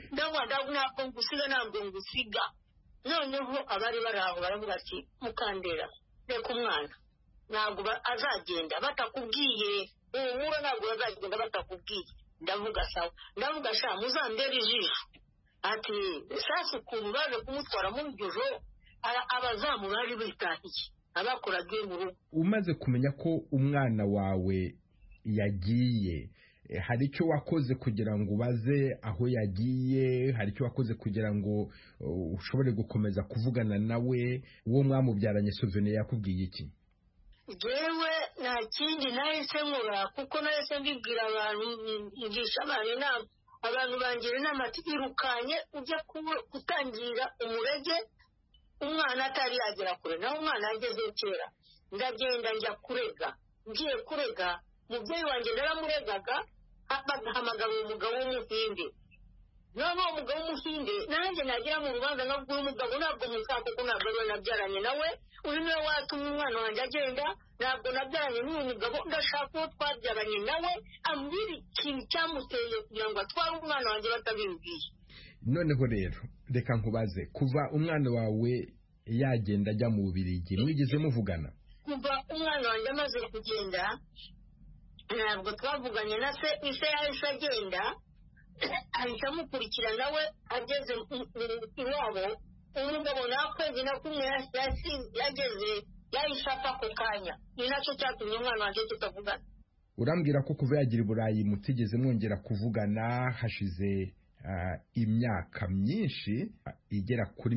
ntabwo ngusiga. Noneho abari baraho baravuga ati mukandera reka umwana ntabwo azagenda batakubwiye umura ntabwo azagenda batakubwiye. Ndavuga sawa ndavuga sha muzambere ijisho ati sasa ukuntu baje kumutwara mu rujyo abazamu bari bitahiye abakoraga mu rugo. Umaze kumenya ko umwana wawe yagiye hari icyo wakoze kugira ngo ubaze aho yagiye? Hari icyo wakoze kugira ngo ushobore gukomeza kuvugana nawe? Uwo mwamubyaranye Souvenir yakubwiye iki? Jewe nta kindi nahise nkora kuko nahise mbibwira abantu ngisha abantu bangira inama ati irukanye ujya gutangira umurege umwana atari yagera kure naho umwana yageze kera. Ndagenda njya kurega ngiye kurega mubyeyi wanjye naramuregaga bagahamagara umugabo w'umuhinde. Noneho umugabo w'umuhinde nanjye nagira mu rubanza nabwo umugabo ntabwo mushaka kuko ntabwo ariwe nabyaranye nawe uyu niwe watumye umwana wanjye agenda ntabwo nabyaranye n'uyu mugabo ndashaka uwo twabyaranye nawe ambwira ikintu cyamuteye kugira ngo atware umwana wanjye batabimbwiye. Noneho rero reka nkubaze kuva umwana wawe yagenda ajya mu Bubiligi mwigeze muvugana? Kuva umwana wanjye amaze kugenda ntabwo twavuganye na se yahise agenda ahita amukurikira nawe ageze iwabo umugabo nakwezi na kumwe yageze yahise apfa ako kanya ni nacyo cyatumye umwana wanjye tutavugana. urambwira ko kuva yagira i Burayi mutigeze mwongera kuvugana hashize imyaka myinshi igera kuri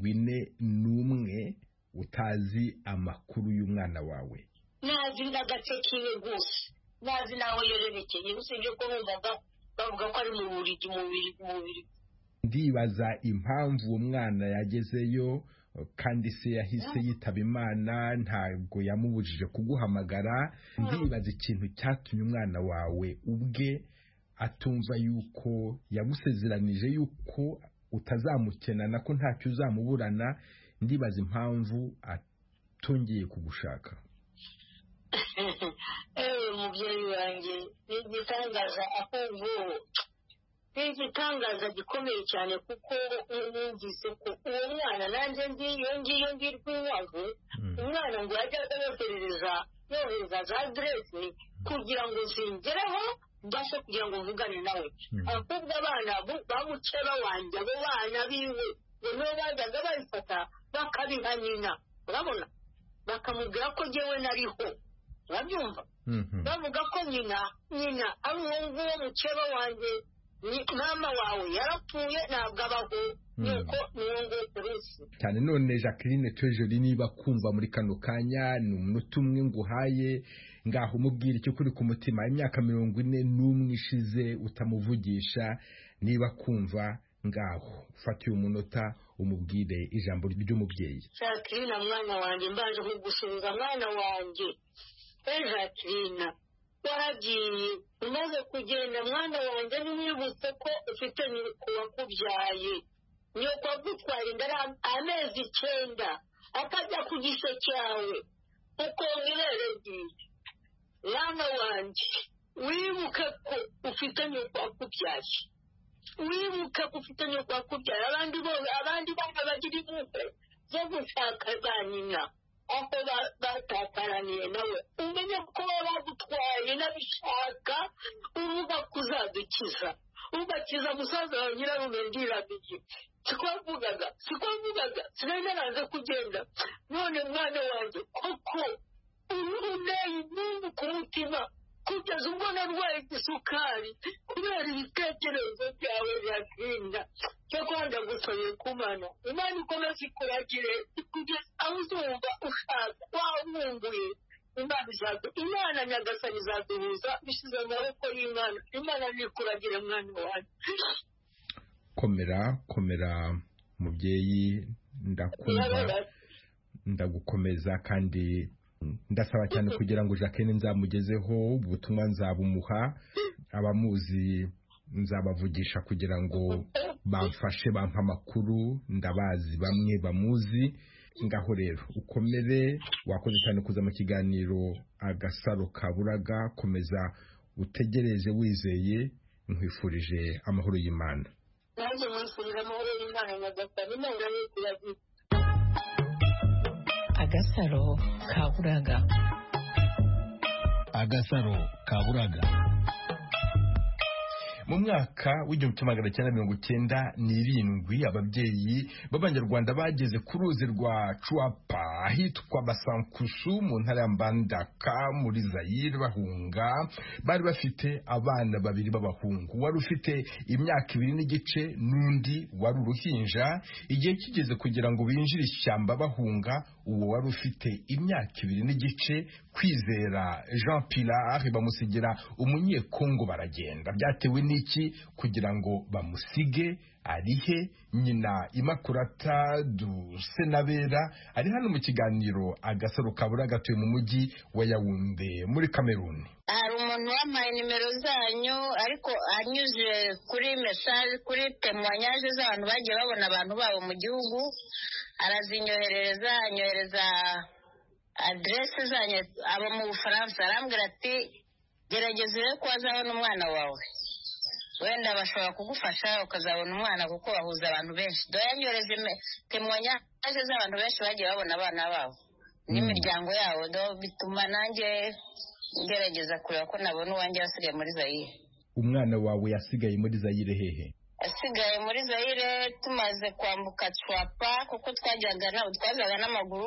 41 utazi amakuru y'umwana wawe. Nazi n'agace kiwe gusa, nazi nawe yerekeye, usibye ko bumvaga bavuga ko ari mu buriri. Ndibaza impamvu umwana yagezeyo kandi se yahise yitaba Imana, ntago yamubujije kuguhamagara. Ndibaza ikintu cyatumye umwana wawe ubwe atumva yuko yagusezeranije yuko utazamukenana, ko ntacyo uzamuburana. Ndibaza impamvu atongeye kugushaka. Mubyeyi wanjye nigitangaza akumva, nigitangaza gikomeye cyane, kuko numvise ko uwo mwana nanjye ngiyo ngirw'inkwavu, umwana ngo yajyaga yohereza za adresse kugira ngo zingereho mbashe kugira ngo mvugane nawe. Ahubwo abana bamukeba wanjye, abo bana biwe ngo nibo bajyaga babifata bakabiha nyina, urabona, bakamubwira ko jyewe nariho, urabyumva, bavuga ko nyina ari uwo nguwo mukeba wanjye, mama wawe yarapfuye ntabwo abaho, nuko niwo nguwo Perusi cyane. None Jacqueline Trejolie, niba kumva muri kano kanya ni umunota umwe nguhaye, ngaho umubwira icyo kuri ku mutima. Imyaka 41 ishize utamuvugisha, niba kumva ngaho ufata uyu munota umubwire ijambo ry'umubyeyi. Jacqueline mwana wanjye, mbanje kugusubiza mwana wanjye. Jacqueline waragiye umaze kugenda mwana wanjye, nibutse ko ufite nyoko wakubyaye, nyoko wagutwara inda amezi 9 akajya ku gise cyawe ukonga irere ryiza. Mwana wanjye, wibuke ko ufite nyoko wakubyaye, wibuke ko ufite nyoko wakubyaye. Abandi bana bagira impuhwe zo gushaka za nyina aho batakaraniye nawe, umenye ko bagutwaye nabishaka, uvuga kuzadukiza, ugakiza musaza wawe nyirarume ndiramiye. Sikwavugaga sinari naranze kugenda. None mwana wanjye, koko uneye intungu ku mutima kugeza ubwo narwaye igisukari kubera ibitekerezo byawe byatinda. cyo kwanda gusabye kumana, Imana ikomeze ikuragire kugeza aho uzumva ushaka wawumbuye. Imana nyagasani izaduhuza bishyize mu maboko y'Imana. Imana nikuragire mwana wanjye. Komera mubyeyi, ndakumva, ndagukomeza, kandi ndasaba cyane kugira ngo Jacqueline nzamugezeho ubutumwa, nzabumuha, abamuzi nzabavugisha kugira ngo bamfashe, bampa amakuru, ndabazi bamwe bamuzi. Ngaho rero ukomere, wakoze cyane kuza mu kiganiro Agasaro Kaburaga. Komeza utegereje wizeye, nkwifurije amahoro y'Imana. Nanjye mwifurije amahoro y'Imana nyagasani. Imana nikuragire. Agasaro Kaburaga. Agasaro Kaburaga. Mu mwaka w'1997 ababyeyi b'Abanyarwanda bageze ku ruzi rwa Chuapa ahitwa Basankusu mu ntara ya Mbandaka muri Zaire bahunga. Bari bafite abana 2 b'abahungu, wari ufite imyaka 2 n'igice n'undi wari uruhinja. Igihe kigeze kugira ngo binjire ishyamba bahunga, uwo wari ufite imyaka 2 n'igice, Kwizera Jean Pilar, bamusigira umunyekongo baragenda. Byatewe n'iki kugira ngo bamusige? Arihe? Nyina Imakurata du Senabera ari hano mu kiganiro Agasaro Kaburaga, gatuye mu mujyi wa Yaounde muri Cameroon. Hari umuntu wampaye nimero zanyu, ariko anyuze kuri message, kuri témoignage z'abantu bagiye babona abantu babo mu gihugu, arazinyohereza, anyohereza adresse zanyu abo mu Bufaransa. Arambwira ati gerageze ko wazabona umwana wawe, wenda bashobora kugufasha ukazabona umwana, kuko bahuza abantu benshi. Doyanyoreze témoignage z'abantu benshi bagiye babona abana babo n'imiryango yabo, bituma nanjye ngerageza kureba ko nabona uwanjye wasigaye muri Zaire. Umwana wawe yasigaye muri Zaire hehe? Asigaye muri Zaire tumaze kwambuka Chuapa, kuko twazaga n'amaguru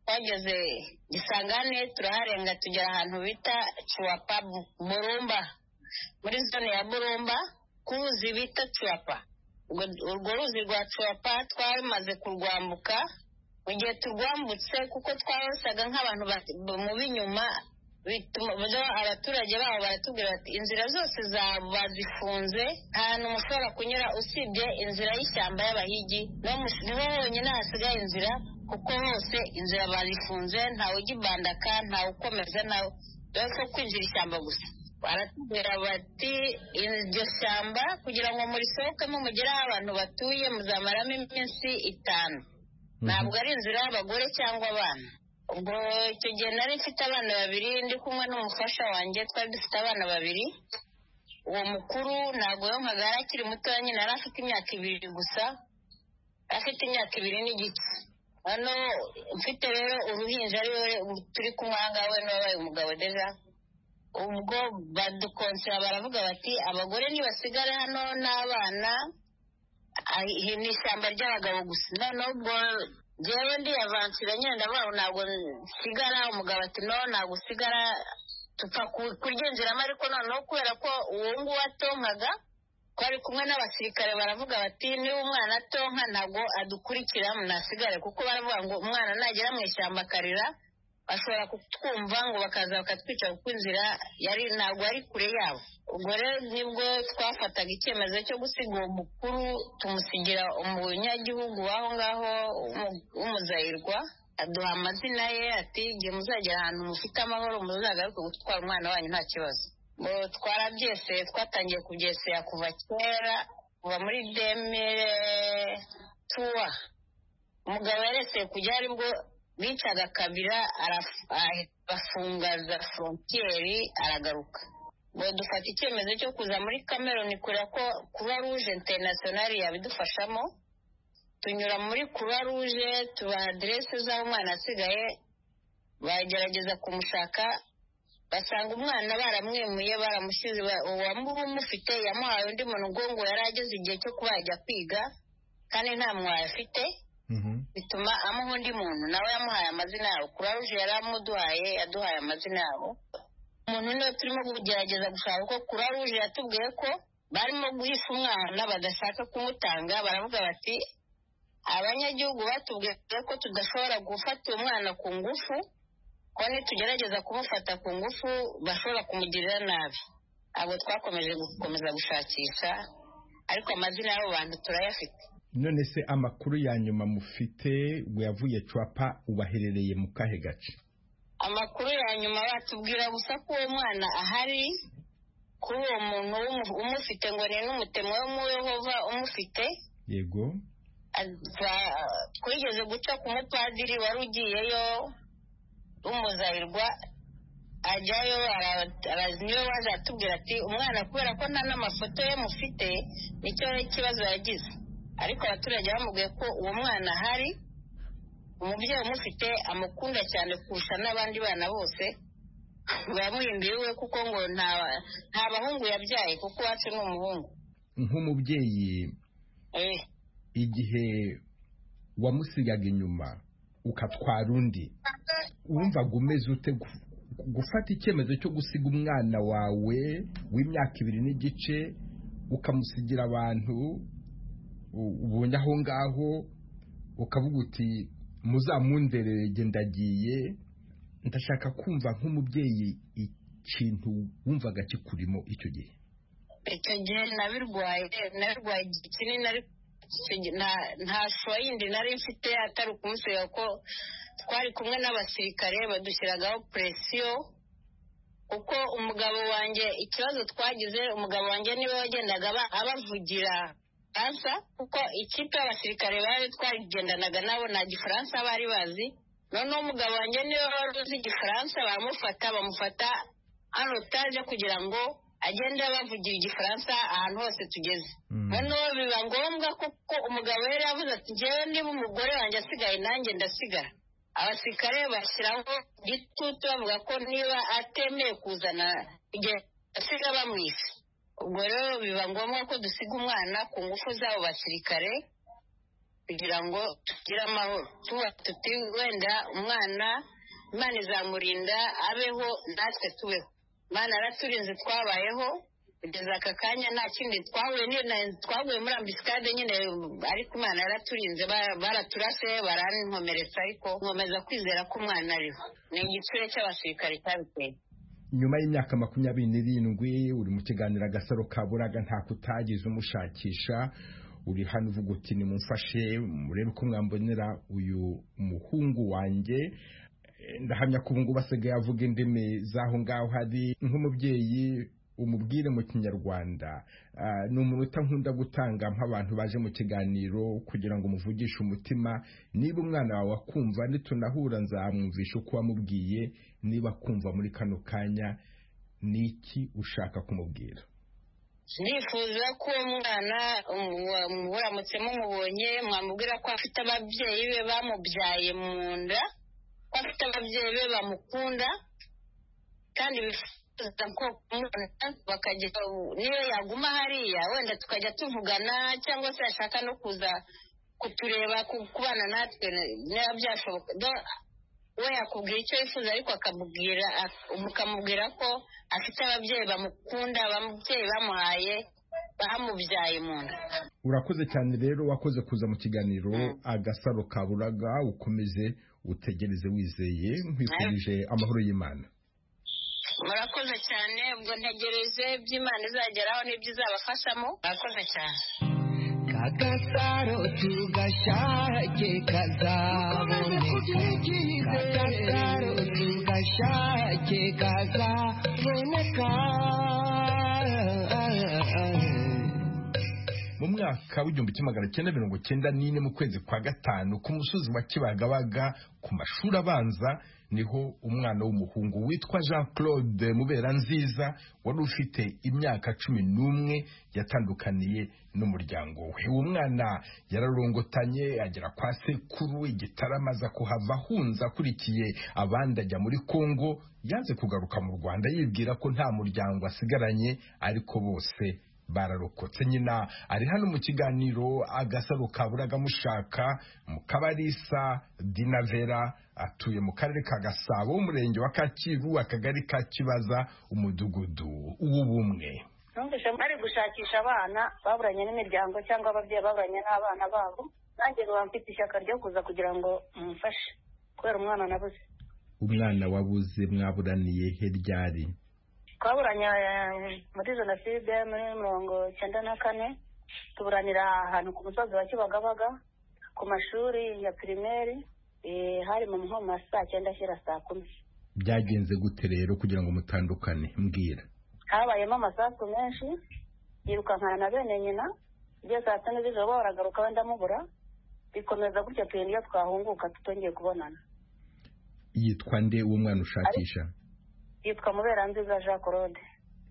twageze Gisangane turaharenga tugera ahantu bita Chuapa Burumba, muri zone ya Burumba ku ruzi bita Chuapa. Urwo ruzi rwa Chuapa twamaze kurwambuka. Mu gihe turwambutse kuko twasaga nk'abantu mu binyuma, abaturage babo baratubwira bati inzira zose bazifunze, ahantu mushobora kunyura usibye inzira y'ishyamba y'abahigi, niho honyine hasigaye inzira, kuko hose inzira bazifunze, ntawe ugibandaka, ntawe ukomeza, nawe dore kwinjira ishyamba gusa. Baratubwira bati iryo shyamba kugira ngo murisohokemo mugere aho abantu batuye muzamaramo iminsi 5. Ntabwo ari inzira y'abagore cyangwa abana. Ubwo icyo gihe nari mfite abana 2 ndi kumwe n'umufasha wanjye, twari dufite abana 2. Uwo mukuru ntabwo yonkaga, akiri muto, nyine yari afite imyaka 2 gusa, afite imyaka 2 n'igice. Hano mfite rero uruhinja ari we turi kumwe ahangaha, we n'uwabaye umugabo deja. Ubwo badukonsera baravuga bati abagore nibasigare hano n'abana, ni ishyamba ry'abagabo gusa. Noneho ubwo njyewe ndiyavansira nyine ndavuga ntabwo nsigara. Umugabo ati no, ntabwo usigara, tupfa kuryinjiramo. Ariko noneho kubera ko uwo nguwo atonkaga, twari kumwe n'abasirikare, baravuga bati niba umwana atonka ntabwo adukurikira munasigare, kuko baravuga ngo umwana nagera mu ishyamba akarira bashobora kutwumva ngo bakaza bakatwica, kuko inzira ntabwo ari kure yabo. Ubwo rero nibwo twafataga icyemezo cyo gusiga uwo mukuru, tumusigira umunyagihugu w'aho ngaho w'umuzayirwa, aduha amazina ye, ati igihe muzagera ahantu mufite amahoro muzagaruke gutwara umwana wanyu nta kibazo. Ngo twarabyese, twatangiye kubyesera kuva kera, kuva muri 2003. Umugabo yareseye kujya, aribwo bicaga Kabila, bafungaza frontiere, aragaruka. Ngo dufata icyemezo cyo kuza muri Cameroon, kure ko Croix Rouge International yabidufashamo. Tunyura muri Croix Rouge, tuba adresse z'aho umwana asigaye, bagerageza kumushaka, basanga umwana baramwemuye, baramushyize. Uwambuye umufite yamuhaye undi muntu ngo yari ageze igihe cyo kuba yajya kwiga, kandi nta mwaye afite. Bituma amuha undi muntu, nawe yamuhaye amazina yabo. Croix Rouge yaramuduhaye, yaduhaye amazina yabo. Umuntu niwe turimo kugerageza gushaka, ko Croix Rouge yatubwiye ko barimo guhisha umwana, badashaka kumutanga. Baravuga bati abanyagihugu batubwiye ko tudashobora gufata umwana ku ngufu, ko nitugerageza kumufata ku ngufu bashobora kumugirira nabi. Abo twakomeje gushakisha, ariko amazina y'abo bantu turayafite. None se amakuru ya nyuma mufite, yavuye Chuapa, ubaherereye mu kahe gace? Amakuru ya nyuma batubwira gusa ko uwo mwana ahari, kuri uwo muntu umufite ngo ni n'umutemo wo mu Yehova umufite. Yego. Twigeze guca ku mupadiri wari ugiyeyo w'umuzayirwa, ajyayo niwe waje atubwira ati umwana kubera ko nta n'amafoto ye mufite nicyo kibazo yagize. Ariko abaturage bamubwiye ko uwo mwana ahari, umubyeyi umufite amukunda cyane kurusha n'abandi bana bose, bamuhimbiye we, kuko ngo nta bahungu yabyaye, kuko wacu ni umuhungu. Nk'umubyeyi, igihe wamusigaga inyuma ukatwara undi, wumvaga umeze ute gufata icyemezo cyo gusiga umwana wawe w'imyaka 2 n'igice ukamusigira abantu ubonye aho ngaho, ukavuga uti muzamunderere ndagiye? Ndashaka kumva nk'umubyeyi ikintu wumvaga kikurimo icyo gihe. Icyo gihe nabirwaye kinini, nta shwa yindi nari mfite atari ukumusiga, ko twari kumwe n'abasirikare badushyiragaho presiyo, kuko umugabo wanjye, ikibazo twagize, umugabo wanjye niwe wagendaga abavugira Faransa, kuko ikipe y'abasirikare bari twagendanaga nabo nta Gifaransa bari bazi. Noneho umugabo wanjye niwe wari uzi Igifaransa, bamufata anotaje kugira ngo agende bavugira Igifaransa ahantu hose tugeze. Noneho biba ngombwa kuko umugabo yari yavuze ati njyewe niba umugore wanjye asigaye nanjye ndasigara. Abasirikare bashyiraho igitutu bavuga ko niba atemeye kuzana igihe asiga bamwishe. Ubwo rero biba ngombwa ko dusiga umwana ku ngufu z'abo basirikare. kugira ngo tugire amahoro tuba tuti wenda umwana Imana izamurinda abeho natwe tubeho. Imana araturinze twabayeho kugeza aka kanya nta kindi twahuye muri ambisikade nyine, ariko Imana yaraturinze, baraturase barankomeretsa, ariko nkomeza kwizera ko umwana ariho. Ni igitsure cy'abasirikare cyabiteye. Nyuma y'imyaka 27 uri mu kiganiro Agasaro Kaburaga, nta kutagize umushakisha, uri hano uvuga uti nimumfashe murebe ko mwambonera uyu muhungu wanjye. Ndahamya ko ubungu basigaye avuga indimi zaho ngaho. Hari nk'umubyeyi umubwire mu Kinyarwanda, ni umunota nkunda gutanga nk'abantu baje mu kiganiro kugira ngo muvugishe umutima. Niba umwana wawe akumva, nitunahura nzamwumvisha uko wamubwiye. Niba kumva muri kano kanya, niki ushaka kumubwira? Nifuza ko umwana muramutse mumubonye mwamubwira ko afite ababyeyi be bamubyaye mu nda, ko afite ababyeyi be bamukunda, kandi bifuza ko bakagira niyo yaguma hariya wenda tukajya tuvugana, cyangwa se ashaka no kuza kutureba kubana natwe niba byashoboka. We yakubwira icyo yifuza, ariko ukamubwira ko afite ababyeyi bamukunda, ababyeyi bamuhaye bamubyaye mu nda. Urakoze cyane rero, wakoze kuza mu kiganiro Agasaro Kaburaga. Ukomeze utegereze wizeye, nkwifurije amahoro y'Imana. Murakoze cyane, ubwo ntegereze by'Imana izageraho n'ibyo izabafashamo. Murakoze cyane. Agasaro tugashake kazaboneka, Agasaro tugashake kazaboneka. Mu mwaka w'1994 mu kwezi kwa gatanu, ku musozi wa Kibagabaga ku mashuri abanza, niho umwana w'umuhungu witwa Jean Claude Muberanziza wari ufite imyaka 11 yatandukaniye n'umuryango we. Uwo mwana yararongotanye agera kwa sekuru Igitarama, aza kuhava ahunza akurikiye abandi ajya muri Kongo. Yaje kugaruka mu Rwanda yibwira ko nta muryango asigaranye, ariko bose bararokotse. Nyina ari hano mu kiganiro Agasaro Kaburaga mushaka. Mukabarisa Dinavera atuye mu karere ka Gasabo, umurenge wa Kacyiru, akagari ka Kibaza, umudugudu w'ubumwe. Numvise bari gushakisha abana baburanye n'imiryango cyangwa ababyeyi baburanye n'abana babo. Nanjye mfite ishyaka ryo kuza kugira ngo mumfashe kubera umwana nabuze. Umwana wabuze mwaburaniye he ryari? Twaburanye muri Jenoside muri 1994, tuburanira ahantu ku musozi wa Kibagabaga ku mashuri ya primaire, hari mu nkoma saa 9 ashyira saa 10. Byagenze gute rero kugira ngo mutandukane? Mbwira. Habayemo amasasu menshi, yirukankana na bene nyina, byo saa 10 z'ijoro baragaruka wenda mubura, bikomeza gutyo iyo twahunguka tutongeye kubonana. Yitwa nde uwo mwana ushakisha? Yitwa Muberanziza Jean Claude.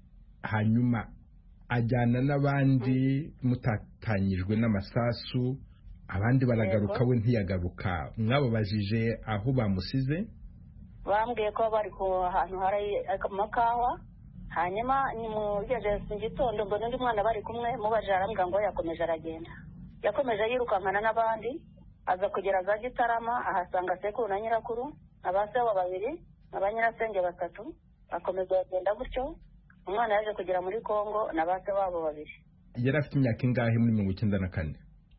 Hanyuma ajyana n'abandi mutatanyijwe n'amasasu, abandi baragaruka, we ntiyagaruka. Mwababajije aho bamusize? Bambwiye ko bari ku ahantu hari amakawa. Hanyuma ni mu gitondo ngo n'undi mwana bari kumwe, mubaje arambwira ngo yakomeje aragenda. Yakomeje yirukankana n'abandi, aza kugera za Gitarama, ahasanga sekuru na nyirakuru, abase bo babiri, abanyirasenge 3, akomeza agenda gutyo. Umwana yaje kugera muri Kongo na base wabo babiri. Yari afite imyaka ingahe muri 1994?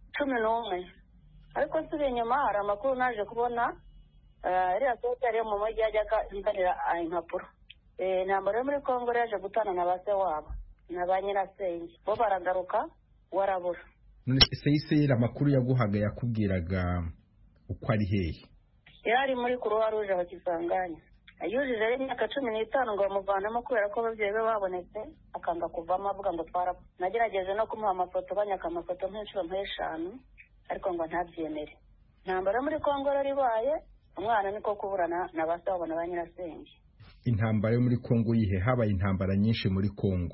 11. Ariko suri inyuma hari amakuru naje kubona, iriya sosiyete mu mujyi yajyaga inzanira impapuro. Nambaro muri Kongo yaje gutana na base wabo na banyirasenge, bo baragaruka warabura. None se amakuru yaguhaga yakubwiraga uko ari hehe? Yari muri Croix Rouge aho Kisangani. Ayujije imyaka 15 ngo bamuvanamo kubera ko ababyeyi be babonetse, akanga kuvamo avuga ngo twarapfa. Nagerageje no kumuha amafoto, banyaka amafoto nk'inshuro 5, ariko ngo ntabyemere. Ntambara muri Kongo ribaye, umwana niko kuburana na base wabo na banyirasenge. Intambara yo muri Kongo yihe? Habaye intambara nyinshi muri Kongo.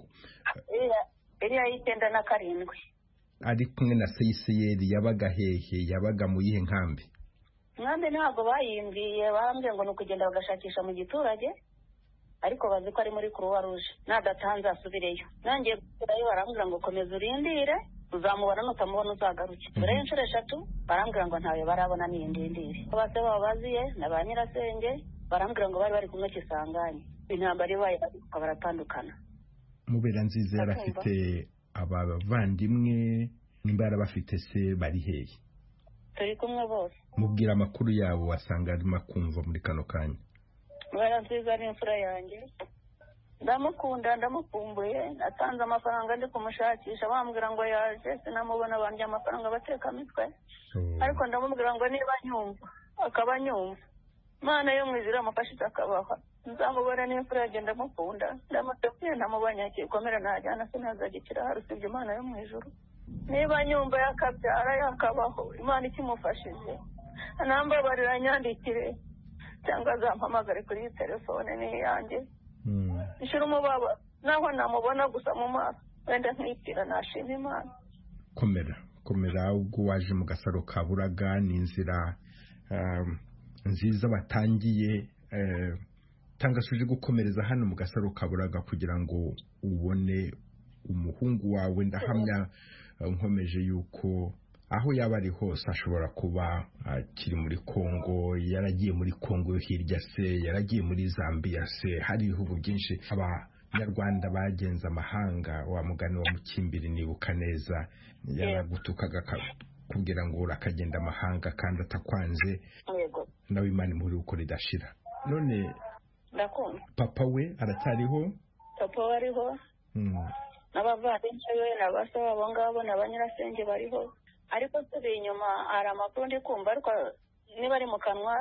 Iriya y'97. Ari kumwe na Seyiseri yabaga hehe? Yabaga mu yihe nkambi? Nkambi ntabwo bayimbwiye, bambwiye ngo nukugenda bagashakisha mu giturage, ariko bazi ko ari muri Croix Rouge. Nadatanze asubireyo. Nangiye kurayo barambwira ngo komeza urindire, uzamubona nutamubona uzagaruke mbere y'inshuro 3 barambwira ngo ntawe barabona n'iyindi bose babaziye na ba nyirasenge barambwira ngo bari kumwe Kisangani intambara ibaye baratandukana. Mubera nziza yarafite abavandimwe nimbara bafite se bari hehe? Turi kumwe bose. Mubwira amakuru yabo wasanga arimo kumva muri kano kanya. Mubera nziza ni imfura yanjye, ndamukunda ndamukumbuye, natanze amafaranga ndi kumushakisha bambwira ngo yaje sinamubona banje amafaranga bateka mitwe ariko ndamubwira ngo niba nyumva akaba nyumva Mana yo mwizira amafashita akabaha nzamubona n'imfura yanjye ndamukunda ndamutepye ntamubanya kikomera najyana sinazagikira harusibye Imana yo mwijuru niba nyumva yakabyara yakabaho Imana ikimufashije nambabarira nyandikire cyangwa zampamagare kuri telefone ni yanjye ishira umubaba naho namubona gusa mu maso wenda nkitira nashima Imana. Komera ubwo waje mu Gasaro ka Buraga ni inzira nziza batangiye tangasuje gukomereza hano mu Gasaro ka Buraga kugira ngo ubone umuhungu wawe ndahamya nkomeje yuko aho yaba ari hose ashobora kuba akiri muri Kongo, yaragiye muri Kongo hirya se, yaragiye muri Zambia se, hari ibihugu byinshi abanyarwanda bagenza amahanga. Wa mugani wa Mukimbiri nibuka neza yaragutukaga kugira ngo urakagenda amahanga kandi atakwanze nawe Imana muri uko ridashira. None papa we aracyariho? Papa we ariho n'abavandimwe be n'abasaba abo ngabo n'abanyirasenge bariho ariko turi inyuma hari amakuru ndi kumva ariko niba ari mu kanwa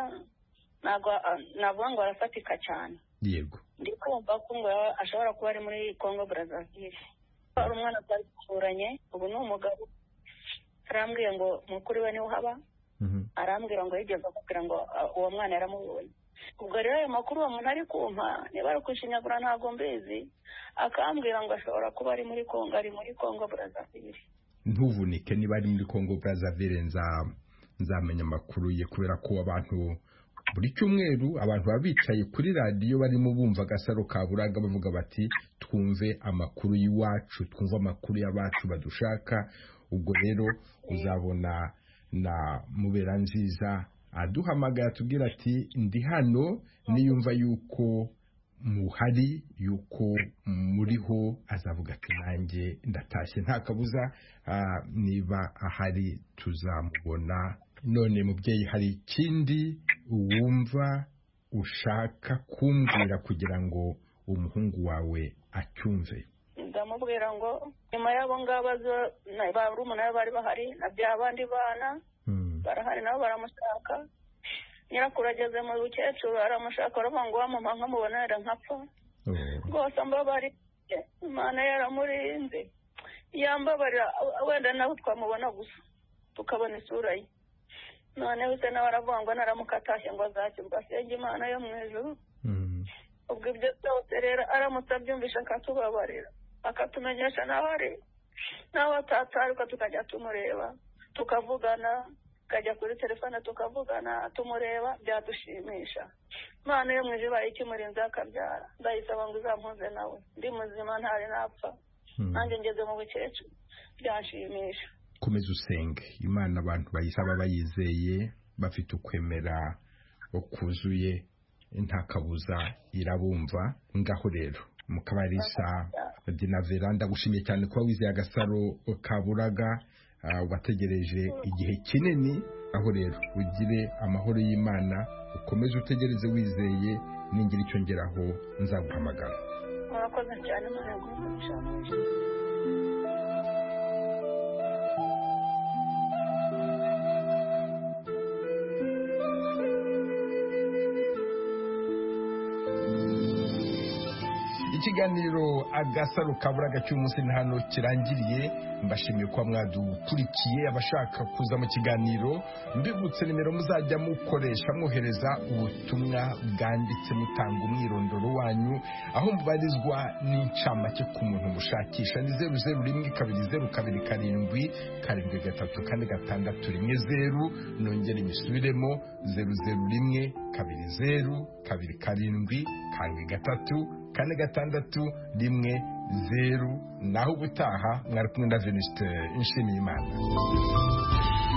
navuga ngo arafatika cyane. Yego ndi kumva ko ngo ashobora kuba ari muri Congo Brazzaville. Hari umwana twari duturanye ubu ni umugabo arambwiye ngo mukuru we niwe haba arambwira ngo yigeze kugira ngo uwo mwana yaramubonye. Ubwo rero ayo makuru uwo muntu ari kumpa niba ari kushinyagura ntabwo mbizi akambwira ngo ashobora kuba ari muri Congo Brazzaville. Ntuvunike niba ari muri Congo Brazzaville nzamenya amakuru ye kubera ko abantu buri cyumweru abantu babicaye kuri radio barimo bumva Gasaro ka Buraga bavuga bati twumve amakuru y'iwacu, twumve amakuru y'abacu badushaka. Ubwo rero uzabona na Mubera nziza aduhamagara tubwira ati ndi hano niyumva yuko muhari yuko muriho azavuga ati nanjye ndatashye nta kabuza niba ahari tuzamubona. None mubyeyi hari ikindi wumva ushaka kumbwira kugira ngo umuhungu wawe acyumve? Ndamubwira ngo nyuma y'abo ngabo barumuna bari bahari na by'abandi bana barahari nabo baramushaka. Nyirakuru ageze mu bukecuru aramushaka aravuga ngo wamama nkamubona nkapfa rwose mbabari Imana yaramurinze yambabarira wenda nawe twamubona gusa tukabona isura ye. Noneho se nawe aravuga ngo naramukatashye ngo azacyumva asenge Imana yo mu ijuru. Ubwo ibyo byose rero aramutse abyumvisha akatubabarira akatumenyesha nawe atataruka tukajya tumureba tukavugana tukajya kuri telefone tukavugana tumureba byadushimisha. Imana yo mu ijuru ikimurinze akabyara ndayisaba ngo izampuze nawe ndi muzima ntari napfa nanjye ngeze mu bukecuru byanshimisha. Komeza usenge Imana abantu bayisaba bayizeye bafite ukwemera okuzuye nta kabuza irabumva. Ngaho rero Mukabarisa Dinavera ndagushimiye cyane kuba wizeye Agasaro ka Buraga wategereje igihe kinini. Aho rero ugire amahoro y'Imana ukomeze utegereze wizeye ningira icyo ngeraho nzaguhamagara. Murakoze cyane Imana igufashe. Ikiganiro Agasaro ka Buraga cy'umunsi hano kirangiriye. Mbashimiye kwa mwadukurikiye. Abashaka kuza mu kiganiro mbibutse nimero muzajya mukoresha mwohereza ubutumwa bwanditse mutanga umwirondoro wanyu aho mubarizwa n'incamake ku muntu mushakisha ni 00122077346 nongere nyisubiremo 00122077346 4 gatandatu 1 0. naho ubutaha mwari kumwe na Venuste Nshimiyimana.